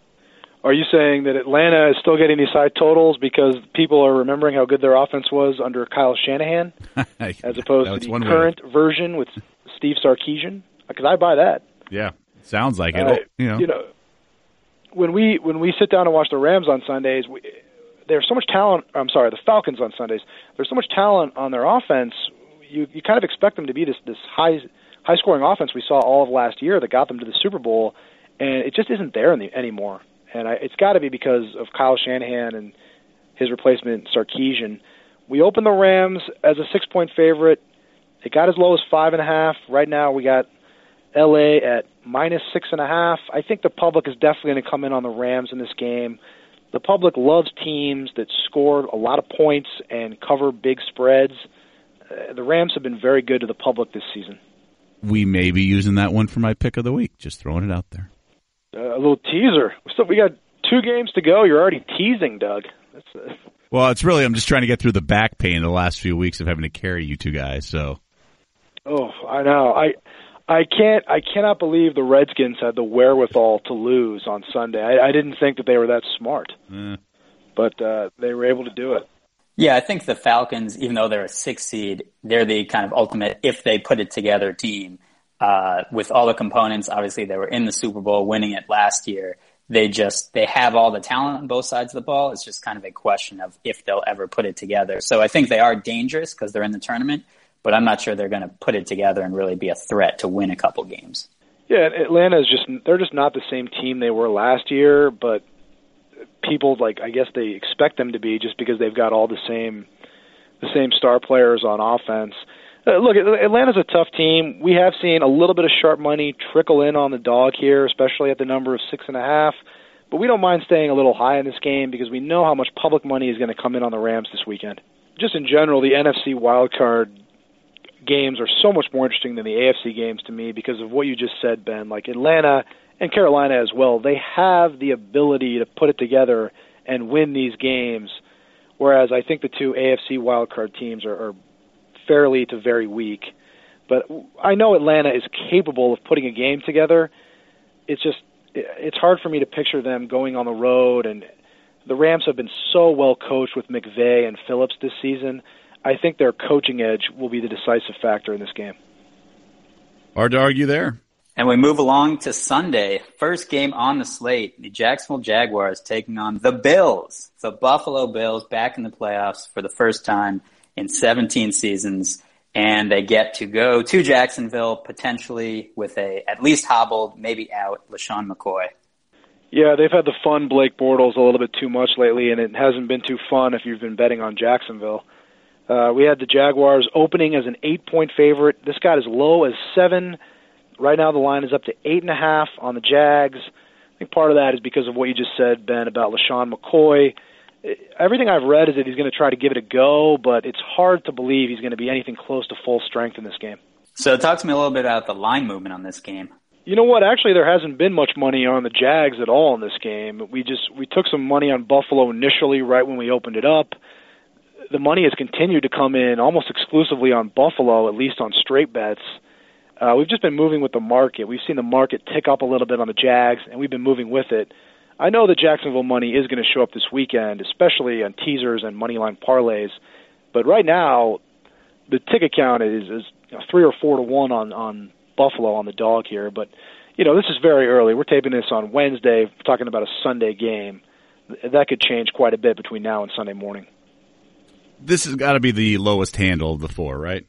Speaker 1: Are you saying that Atlanta is still getting these high totals because people are remembering how good their offense was under Kyle Shanahan as opposed to the current way. version with Steve Sarkisian? Because I buy that.
Speaker 5: Yeah, sounds like it.
Speaker 1: Uh,
Speaker 5: you know.
Speaker 1: you know, when we when we sit down and watch the Rams on Sundays, we, there's so much talent. I'm sorry, the Falcons on Sundays. There's so much talent on their offense. You you kind of expect them to be this this high high scoring offense we saw all of last year that got them to the Super Bowl, and it just isn't there in the, anymore. And I, it's got to be because of Kyle Shanahan and his replacement, Sarkisian. We opened the Rams as a six-point favorite. It got as low as five and a half. Right now we got L A at minus six and a half. I think the public is definitely going to come in on the Rams in this game. The public loves teams that score a lot of points and cover big spreads. Uh, the Rams have been very good to the public this season.
Speaker 5: We may be using that one for my pick of the week. Just throwing it out there.
Speaker 1: Uh, a little teaser. So we got two games to go. You're already teasing, Doug. That's uh...
Speaker 5: Well, it's really, I'm just trying to get through the back pain the last few weeks of having to carry you two guys. So.
Speaker 1: Oh, I know. I I can't. I cannot believe the Redskins had the wherewithal to lose on Sunday. I, I didn't think that they were that smart, eh. but uh, they were able to do it.
Speaker 6: Yeah, I think the Falcons, even though they're a six seed, they're the kind of ultimate if they put it together team. Uh, with all the components, obviously they were in the Super Bowl, winning it last year. They just, they have all the talent on both sides of the ball. It's just kind of a question of if they'll ever put it together. So I think they are dangerous because they're in the tournament, but I'm not sure they're going to put it together and really be a threat to win a couple games.
Speaker 1: Yeah, Atlanta is just, they're just not the same team they were last year, but people, like, I guess they expect them to be just because they've got all the same, the same star players on offense. Uh, look, Atlanta's a tough team. We have seen a little bit of sharp money trickle in on the dog here, especially at the number of six and a half. But we don't mind staying a little high in this game because we know how much public money is going to come in on the Rams this weekend. Just in general, the N F C wildcard games are so much more interesting than the A F C games to me because of what you just said, Ben. Like Atlanta and Carolina as well, they have the ability to put it together and win these games, whereas I think the two A F C wildcard teams are, are fairly to very weak. But I know Atlanta is capable of putting a game together. It's just it's hard for me to picture them going on the road, and the Rams have been so well coached with McVay and Phillips this season. I think their coaching edge will be the decisive factor in this game.
Speaker 5: Hard to argue there.
Speaker 6: And we move along to Sunday. First game on the slate, the Jacksonville Jaguars taking on the Bills. The Buffalo Bills back in the playoffs for the first time in seventeen seasons. And they get to go to Jacksonville potentially with a at least hobbled, maybe out, LaShawn McCoy.
Speaker 1: Yeah, they've had the fun Blake Bortles a little bit too much lately, and it hasn't been too fun if you've been betting on Jacksonville. Uh, we had the Jaguars opening as an eight-point favorite. This got as low as seven. Right now the line is up to eight and a half on the Jags. I think part of that is because of what you just said, Ben, about LaShawn McCoy. Everything I've read is that he's going to try to give it a go, but it's hard to believe he's going to be anything close to full strength in this game.
Speaker 6: So talk to me a little bit about the line movement on this game.
Speaker 1: You know what? Actually, there hasn't been much money on the Jags at all in this game. We just we took some money on Buffalo initially right when we opened it up. The money has continued to come in almost exclusively on Buffalo, at least on straight bets. Uh, we've just been moving with the market. We've seen the market tick up a little bit on the Jags, and we've been moving with it. I know the Jacksonville money is going to show up this weekend, especially on teasers and moneyline parlays. But right now, the ticket count is, is you know, three or four to one on, on Buffalo on the dog here. But, you know, this is very early. We're taping this on Wednesday, we're talking about a Sunday game. That could change quite a bit between now and Sunday morning.
Speaker 5: This has got to be the lowest handle of the four, right?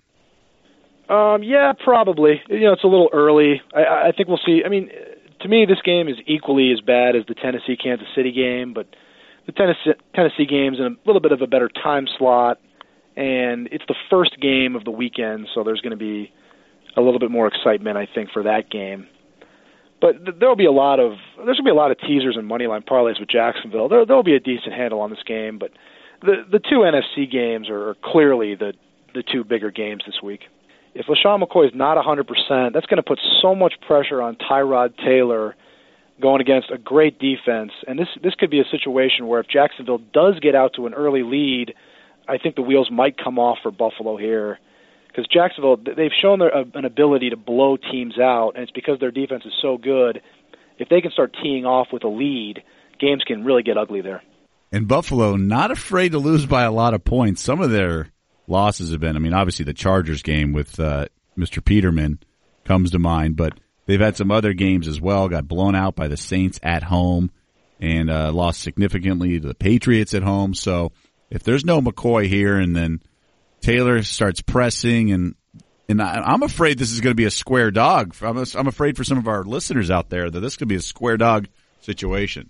Speaker 1: Um, yeah, probably. You know, it's a little early. I, I think we'll see. I mean, to me, this game is equally as bad as the Tennessee-Kansas City game, but the Tennessee, Tennessee game's in a little bit of a better time slot, and it's the first game of the weekend, so there's going to be a little bit more excitement, I think, for that game. But th- there'll be a lot of there's going to be a lot of teasers and moneyline parlays with Jacksonville. There there'll be a decent handle on this game, but the the two N F C games are clearly the the two bigger games this week. If LaShawn McCoy is not one hundred percent, that's going to put so much pressure on Tyrod Taylor going against a great defense. And this this could be a situation where if Jacksonville does get out to an early lead, I think the wheels might come off for Buffalo here. Because Jacksonville, they've shown their, uh, an ability to blow teams out, and it's because their defense is so good. If they can start teeing off with a lead, games can really get ugly there.
Speaker 5: And Buffalo, not afraid to lose by a lot of points. Some of their losses have been, I mean, obviously the Chargers game with uh, Mister Peterman comes to mind, but they've had some other games as well, got blown out by the Saints at home and uh, lost significantly to the Patriots at home. So if there's no McCoy here and then Taylor starts pressing, and and I, I'm afraid this is going to be a square dog. I'm, a, I'm afraid for some of our listeners out there that this could be a square dog situation.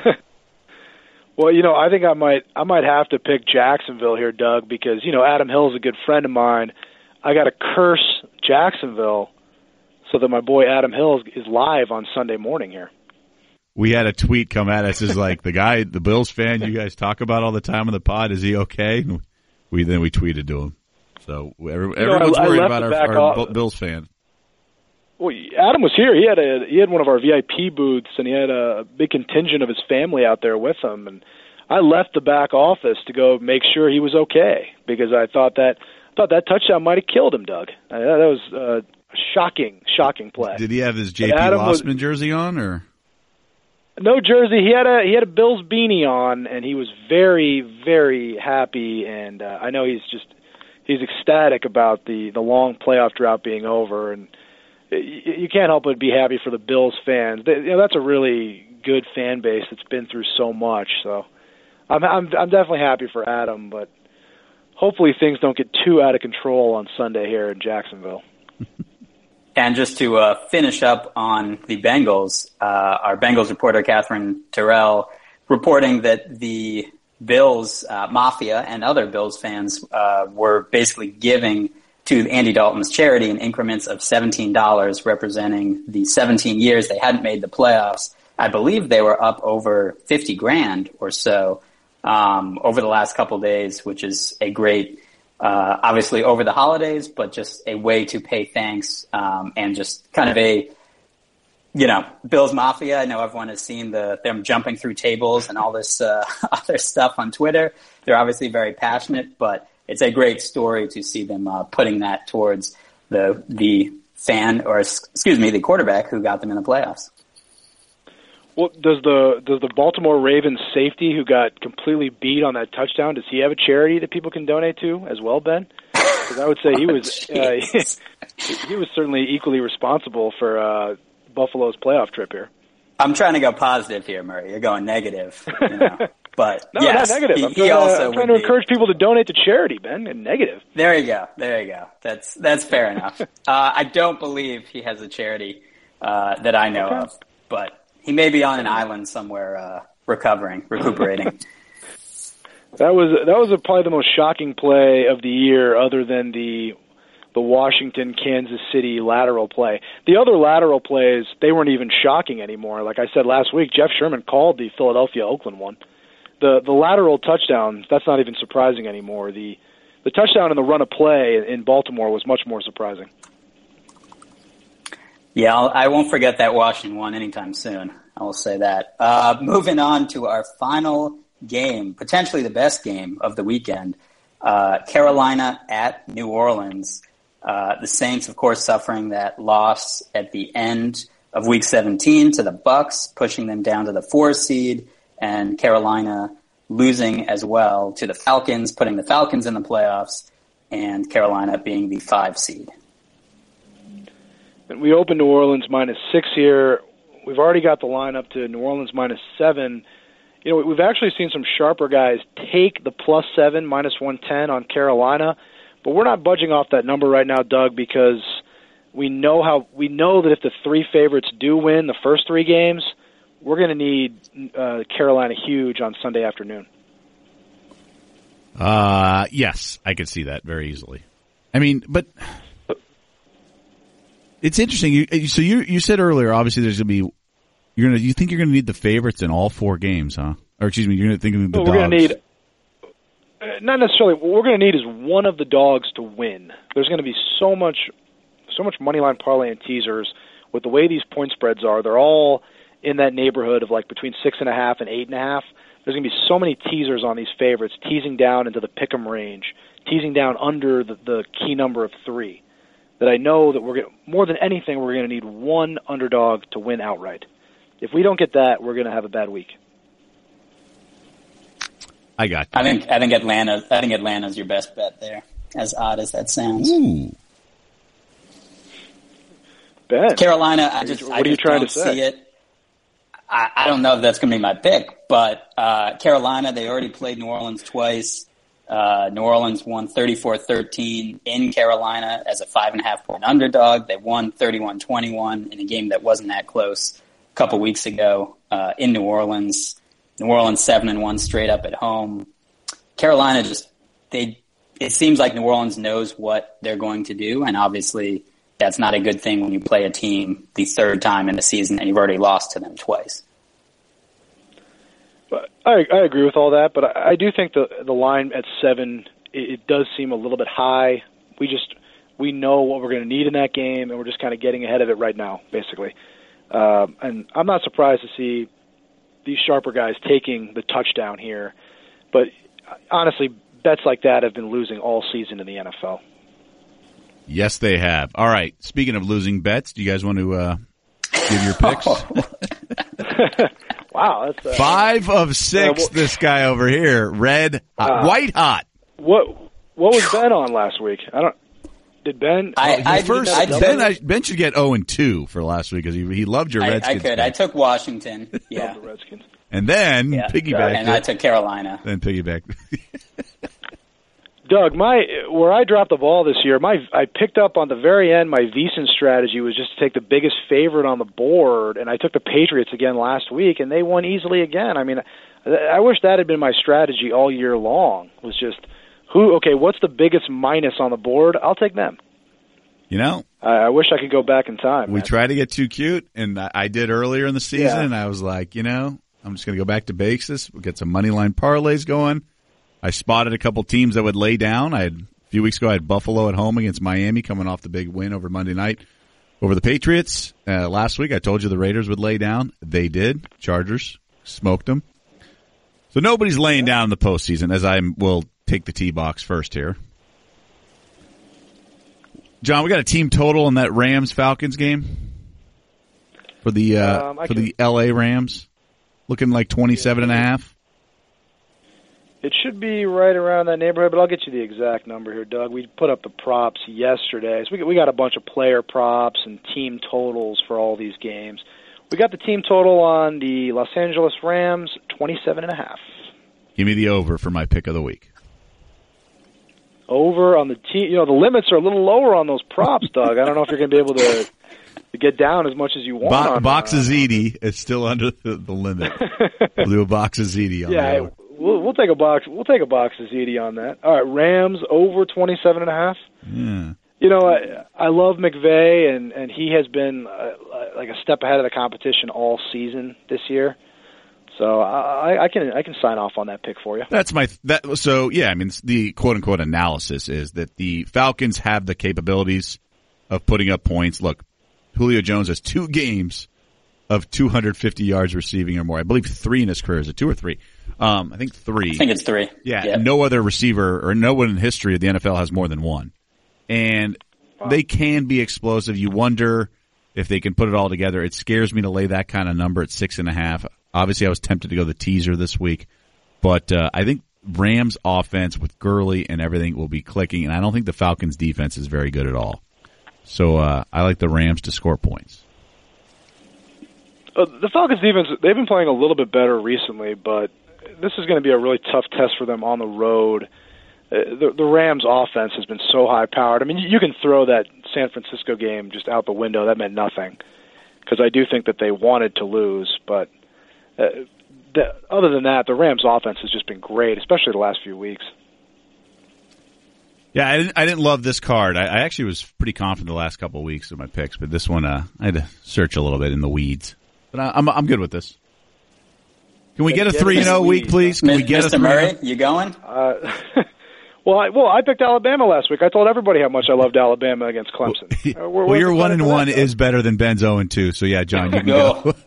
Speaker 1: Well, you know, I think I might I might have to pick Jacksonville here, Doug, because, you know, Adam Hill is a good friend of mine. I got to curse Jacksonville so that my boy Adam Hill is live on Sunday morning here.
Speaker 5: We had a tweet come at us as like, the guy, the Bills fan you guys talk about all the time on the pod, is he okay? And we then we tweeted to him. So every,
Speaker 1: you know,
Speaker 5: everyone's
Speaker 1: I, I
Speaker 5: worried about our, our
Speaker 1: off.
Speaker 5: Bills fan.
Speaker 1: Well, Adam was here. He had a he had one of our V I P booths, and he had a big contingent of his family out there with him. And I left the back office to go make sure he was okay because I thought that thought that touchdown might have killed him, Doug. I, that was uh, a shocking, shocking play.
Speaker 5: Did he have his J P Lossman was, jersey on, or
Speaker 1: no jersey? He had a he had a Bills beanie on, and he was very, very happy. And uh, I know he's just he's ecstatic about the the long playoff drought being over, and you can't help but be happy for the Bills fans. They, you know, that's a really good fan base that's been through so much. So I'm, I'm I'm definitely happy for Adam, but hopefully things don't get too out of control on Sunday here in Jacksonville.
Speaker 6: And just to uh, finish up on the Bengals, uh, our Bengals reporter Catherine Terrell reporting that the Bills uh, Mafia and other Bills fans uh, were basically giving to Andy Dalton's charity in increments of seventeen dollars, representing the seventeen years they hadn't made the playoffs. I believe they were up over fifty grand or so um, over the last couple of days, which is a great uh, obviously over the holidays, but just a way to pay thanks um, and just kind of a, you know, Bills Mafia. I know everyone has seen the them jumping through tables and all this uh, other stuff on Twitter. They're obviously very passionate, but it's a great story to see them uh, putting that towards the the fan, or excuse me, the quarterback who got them in the playoffs.
Speaker 1: Well, does the does the Baltimore Ravens safety who got completely beat on that touchdown, does he have a charity that people can donate to as well, Ben? Because I would say he was
Speaker 6: oh,
Speaker 1: uh, he was certainly equally responsible for uh, Buffalo's playoff trip here.
Speaker 6: I'm trying to go positive here, Murray. You're going negative. You know? But
Speaker 1: no,
Speaker 6: yes,
Speaker 1: not negative.
Speaker 6: He,
Speaker 1: I'm trying,
Speaker 6: he also
Speaker 1: to, I'm trying to
Speaker 6: be.
Speaker 1: encourage people to donate to charity, Ben, and negative.
Speaker 6: There you go. There you go. That's that's fair enough. Uh, I don't believe he has a charity uh, that I know okay. of, but he may be on an island somewhere uh, recovering, recuperating.
Speaker 1: That was that was a, probably the most shocking play of the year, other than the the Washington Kansas City lateral play. The other lateral plays, they weren't even shocking anymore. Like I said last week, Jeff Sherman called the Philadelphia Oakland one. The the lateral touchdown, that's not even surprising anymore. The the touchdown and the run of play in Baltimore was much more surprising.
Speaker 6: Yeah, I'll, I won't forget that Washington one anytime soon. I will say that. Uh, moving on to our final game, potentially the best game of the weekend, uh, Carolina at New Orleans. Uh, the Saints, of course, suffering that loss at the end of Week seventeen to the Bucks, pushing them down to the four seed, and Carolina losing as well to the Falcons, putting the Falcons in the playoffs, and Carolina being the five seed.
Speaker 1: We opened New Orleans minus six here. We've already got the line up to New Orleans minus seven. You know, we've actually seen some sharper guys take the plus seven, minus one ten on Carolina, but we're not budging off that number right now, Doug, because we know how we know that if the three favorites do win the first three games, we're going to need uh, Carolina huge on Sunday afternoon.
Speaker 5: Uh, yes, I could see that very easily. I mean, but it's interesting. You, so you you said earlier, obviously, there's going to be you're going to you think you're going to need the favorites in all four games, huh? Or excuse me, you're going to think of the
Speaker 1: well,
Speaker 5: dogs.
Speaker 1: We're going to need uh, not necessarily. What we're going to need is one of the dogs to win. There's going to be so much, so much money line parlay and teasers with the way these point spreads are. They're all in that neighborhood of like between six and a half and eight and a half. There's going to be so many teasers on these favorites, teasing down into the pick'em range, teasing down under the, the key number of three, that I know that we're going more than anything, we're going to need one underdog to win outright. If we don't get that, we're going to have a bad week.
Speaker 5: I got you.
Speaker 6: I think I think Atlanta. I think Atlanta's your best bet there. As odd as that sounds.
Speaker 5: Ooh.
Speaker 1: Ben,
Speaker 6: Carolina. I just.
Speaker 1: What
Speaker 6: I
Speaker 1: are you
Speaker 6: just
Speaker 1: trying
Speaker 6: don't
Speaker 1: to say?
Speaker 6: See it. I, I don't know if that's going to be my pick, but uh, Carolina. They already played New Orleans twice. Uh, New Orleans won thirty-four thirteen in Carolina as a five and a half point underdog. They won thirty-one twenty-one in a game that wasn't that close a couple weeks ago uh, in New Orleans. New Orleans seven and one straight up at home. Carolina just they. It seems like New Orleans knows what they're going to do, and obviously that's not a good thing when you play a team the third time in the season and you've already lost to them twice.
Speaker 1: I, I agree with all that, but I, I do think the the line at seven it, it does seem a little bit high. We just we know what we're going to need in that game, and we're just kind of getting ahead of it right now, basically. Um, and I'm not surprised to see these sharper guys taking the touchdown here, but honestly, bets like that have been losing all season in the N F L.
Speaker 5: Yes, they have. All right. Speaking of losing bets, do you guys want to uh, give your picks?
Speaker 1: Wow, that's uh,
Speaker 5: five of six.
Speaker 1: Uh, well,
Speaker 5: this guy over here, red, hot,
Speaker 1: uh,
Speaker 5: white hot.
Speaker 1: What what was Ben on last week? I don't. Did Ben?
Speaker 6: I,
Speaker 1: oh,
Speaker 6: I
Speaker 5: first
Speaker 6: I
Speaker 5: Ben, I, Ben should get zero and two for last week because he he loved your
Speaker 6: I,
Speaker 5: Redskins.
Speaker 6: I could.
Speaker 5: Pick.
Speaker 6: I took Washington. Yeah,
Speaker 1: the Redskins.
Speaker 5: And then
Speaker 6: yeah,
Speaker 5: piggyback.
Speaker 6: and I took Carolina.
Speaker 5: Then piggyback.
Speaker 1: Doug, my where I dropped the ball this year, my I picked up on the very end. My VEASAN strategy was just to take the biggest favorite on the board, and I took the Patriots again last week, and they won easily again. I mean, I wish that had been my strategy all year long. Was just who? Okay, what's the biggest minus on the board? I'll take them.
Speaker 5: You know,
Speaker 1: I, I wish I could go back in time.
Speaker 5: We
Speaker 1: man.
Speaker 5: tried to get too cute, and I, I did earlier in the season,
Speaker 1: Yeah.
Speaker 5: and I was like, you know, I'm just going to go back to basics. We'll get some money line parlays going. I spotted a couple teams that would lay down. I had a few weeks ago, I had Buffalo at home against Miami coming off the big win over Monday night over the Patriots. Uh, last week, I told you the Raiders would lay down. They did. Chargers smoked them. So nobody's laying down in the postseason, as I will take the tee box first here. John, we got a team total in that Rams-Falcons game for the uh,
Speaker 1: um,
Speaker 5: for
Speaker 1: can,
Speaker 5: the L A Rams, looking like twenty-seven and a half.
Speaker 1: It should be right around that neighborhood, but I'll get you the exact number here, Doug. We put up the props yesterday, so we we got a bunch of player props and team totals for all these games. We got the team total on the Los Angeles Rams, twenty-seven and a half.
Speaker 5: Give me the over for my pick of the week.
Speaker 1: Over on the team, you know, the limits are a little lower on those props, Doug. I don't know if you're going to be able to, to get down as much as you want.
Speaker 5: Bo-
Speaker 1: on,
Speaker 5: box
Speaker 1: uh,
Speaker 5: of Ziti is still under the, the limit. We'll do a box of Ziti on
Speaker 1: yeah,
Speaker 5: that.
Speaker 1: We'll, we'll take a box. We'll take a box of Ziti on that. All right, Rams over twenty-seven and a half.
Speaker 5: Yeah.
Speaker 1: You know, I, I love McVay, and, and he has been uh, like a step ahead of the competition all season this year. So I, I can I can sign off on that pick for you.
Speaker 5: That's my that. So yeah, I mean the quote unquote analysis is that the Falcons have the capabilities of putting up points. Look, Julio Jones has two games of two hundred fifty yards receiving or more. I believe three in his career. Is it two or three? Um, I think three.
Speaker 6: I think it's three.
Speaker 5: Yeah,
Speaker 6: yep.
Speaker 5: No other receiver or no one in history of the N F L has more than one. And wow. They can be explosive. You wonder if they can put it all together. It scares me to lay that kind of number at six and a half. Obviously, I was tempted to go the teaser this week, but uh, I think Rams' offense with Gurley and everything will be clicking, and I don't think the Falcons' defense is very good at all. So uh, I like the Rams to score points.
Speaker 1: Uh, the Falcons' defense, they've been playing a little bit better recently, but this is going to be a really tough test for them on the road. Uh, the, the Rams' offense has been so high-powered. I mean, you, you can throw that San Francisco game just out the window. That meant nothing, because I do think that they wanted to lose, but Uh, the, other than that, the Rams' offense has just been great, especially the last few weeks.
Speaker 5: Yeah, I didn't, I didn't love this card. I, I actually was pretty confident the last couple of weeks of my picks, but this one uh, I had to search a little bit in the weeds. But I, I'm I'm good with this. Can we get a three and zero week, please? Can we get
Speaker 6: Mister
Speaker 5: a three?
Speaker 6: Murray, you going?
Speaker 1: Uh, well, I, well, I picked Alabama last week. I told everybody how much I loved Alabama against Clemson.
Speaker 5: Well,
Speaker 1: uh, we're,
Speaker 5: well
Speaker 1: we're
Speaker 5: your one and one
Speaker 1: that,
Speaker 5: is better than Ben's zero and two. So yeah, John, you can
Speaker 6: go.
Speaker 5: go.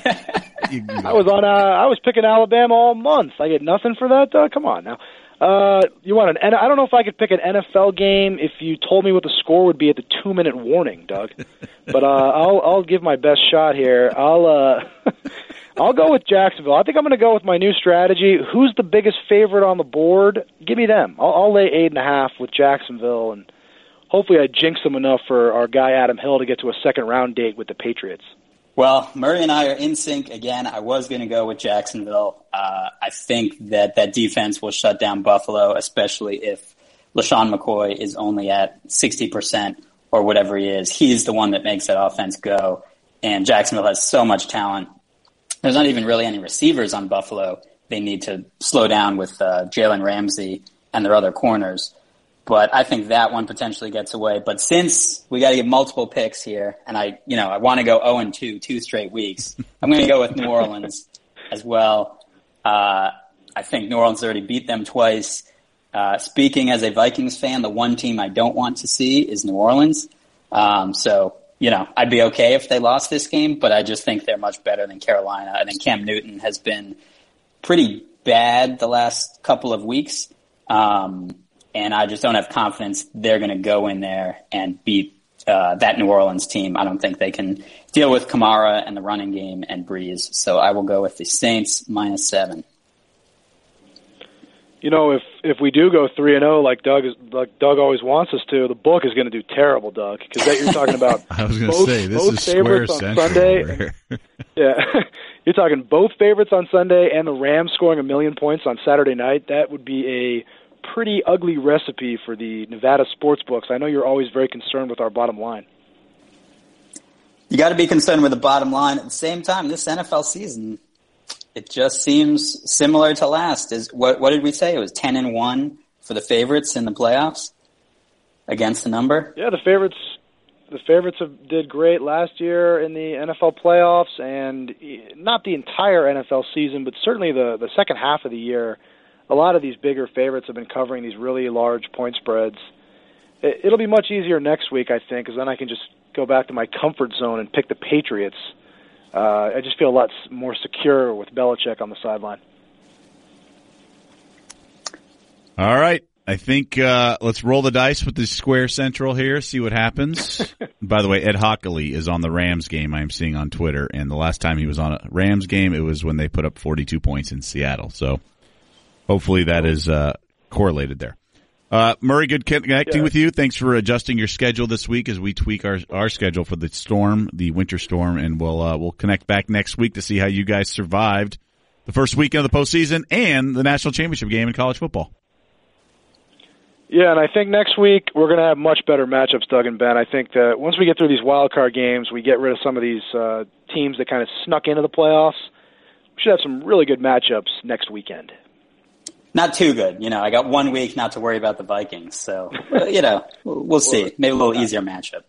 Speaker 1: I was on. Uh, I was picking Alabama all month. I get nothing for that. Uh, come on now. Uh, you want an? I don't know if I could pick an N F L game if you told me what the score would be at the two-minute warning, Doug. But uh, I'll I'll give my best shot here. I'll uh, I'll go with Jacksonville. I think I'm going to go with my new strategy. Who's the biggest favorite on the board? Give me them. I'll, I'll lay eight and a half with Jacksonville, and hopefully I jinx them enough for our guy Adam Hill to get to a second-round date with the Patriots.
Speaker 6: Well, Murray and I are in sync again. I was going to go with Jacksonville. Uh, I think that that defense will shut down Buffalo, especially if LaShawn McCoy is only at sixty percent or whatever he is. He's the one that makes that offense go. And Jacksonville has so much talent. There's not even really any receivers on Buffalo. They need to slow down with uh, Jalen Ramsey and their other corners. But I think that one potentially gets away. But since we got to get multiple picks here, and I, you know, I want to go zero and two, two straight weeks, I'm going to go with New Orleans as well. Uh, I think New Orleans already beat them twice. Uh, speaking as a Vikings fan, the one team I don't want to see is New Orleans. Um, so, you know, I'd be okay if they lost this game, but I just think they're much better than Carolina. I think Cam Newton has been pretty bad the last couple of weeks. Um, And I just don't have confidence they're going to go in there and beat uh, that New Orleans team. I don't think they can deal with Kamara and the running game and Breeze. So I will go with the Saints minus seven.
Speaker 1: You know, if if we do go three and zero, like Doug is, like Doug always wants us to, the book is going to do terrible, Doug, because that you're talking about.
Speaker 5: I was going to
Speaker 1: both,
Speaker 5: say this
Speaker 1: both
Speaker 5: is Square
Speaker 1: favorites on
Speaker 5: Central
Speaker 1: Sunday.
Speaker 5: over here.
Speaker 1: Yeah, you're talking both favorites on Sunday and the Rams scoring a million points on Saturday night. That would be a pretty ugly recipe for the Nevada sports books. I know you're always very concerned with our bottom line.
Speaker 6: You got to be concerned with the bottom line. At the same time, this N F L season, it just seems similar to last. Is what what did we say? It was ten and one for the favorites in the playoffs against the number.
Speaker 1: Yeah, the favorites. The favorites have, did great last year in the N F L playoffs, and not the entire N F L season, but certainly the the second half of the year. A lot of these bigger favorites have been covering these really large point spreads. it, it'll be much easier next week, I think, because then I can just go back to my comfort zone and pick the Patriots. Uh, I just feel a lot more secure with Belichick on the sideline.
Speaker 5: All right. I think uh, let's roll the dice with the Square Central here, see what happens. By the way, Ed Hockley is on the Rams game I'm seeing on Twitter, and the last time he was on a Rams game, it was when they put up forty-two points in Seattle. So hopefully that is uh, correlated there. Uh, Murray, good connecting yeah. with you. Thanks for adjusting your schedule this week as we tweak our our schedule for the storm, the winter storm, and we'll uh, we'll connect back next week to see how you guys survived the first weekend of the postseason and the national championship game in college football.
Speaker 1: Yeah, and I think next week we're going to have much better matchups, Doug and Ben. I think that once we get through these wild card games, we get rid of some of these uh, teams that kind of snuck into the playoffs. We should have some really good matchups next weekend.
Speaker 6: Not too good. You know, I got one week not to worry about the Vikings. So, you know, we'll see. Maybe a little easier matchup.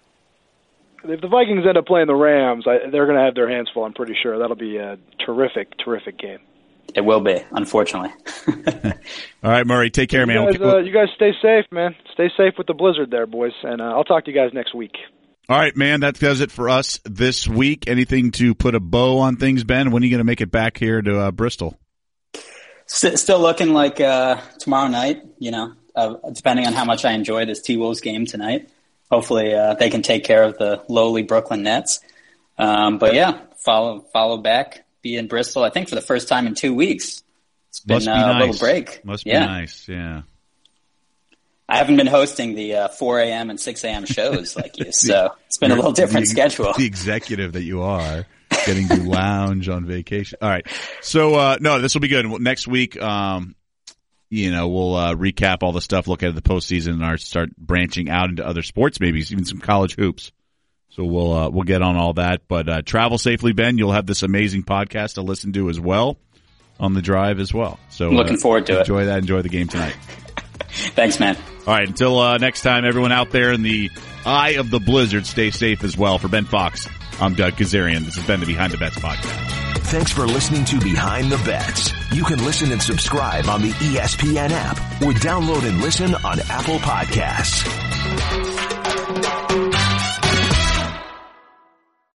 Speaker 1: If the Vikings end up playing the Rams, I, they're going to have their hands full, I'm pretty sure. That'll be a terrific, terrific game.
Speaker 6: It will be, unfortunately.
Speaker 5: All right, Murray, take care,
Speaker 1: you
Speaker 5: man.
Speaker 1: Guys, uh, you guys stay safe, man. Stay safe with the blizzard there, boys. And uh, I'll talk to you guys next week.
Speaker 5: All right, man, that does it for us this week. Anything to put a bow on things, Ben? When are you going to make it back here to uh, Bristol?
Speaker 6: Still looking like uh, tomorrow night, you know, uh, depending on how much I enjoy this T-Wolves game tonight. Hopefully uh, they can take care of the lowly Brooklyn Nets. Um, but, yeah, follow follow back. Be in Bristol, I think, for the first time in two weeks. It's been
Speaker 5: Must be
Speaker 6: uh,
Speaker 5: nice.
Speaker 6: a little break.
Speaker 5: Must
Speaker 6: yeah.
Speaker 5: be nice, yeah.
Speaker 6: I haven't been hosting the uh, four a.m. and six a.m. shows like you, so it's been a little different
Speaker 5: the,
Speaker 6: schedule.
Speaker 5: The executive that you are, getting to lounge on vacation. All right. So, uh, no, this will be good. Next week, um, you know, we'll uh, recap all the stuff, look at the postseason, and our, start branching out into other sports, maybe even some college hoops. So we'll uh, we'll get on all that. But uh, travel safely, Ben. You'll have this amazing podcast to listen to as well on the drive as well. So
Speaker 6: looking
Speaker 5: uh,
Speaker 6: forward to
Speaker 5: enjoy
Speaker 6: it.
Speaker 5: Enjoy that. Enjoy the game tonight.
Speaker 6: Thanks, man.
Speaker 5: All right. Until uh, next time, everyone out there in the eye of the blizzard, stay safe as well. For Ben Fox, I'm Doug Kazarian. This has been the Behind the Bets podcast.
Speaker 4: Thanks for listening to Behind the Bets. You can listen and subscribe on the E S P N app or download and listen on Apple Podcasts.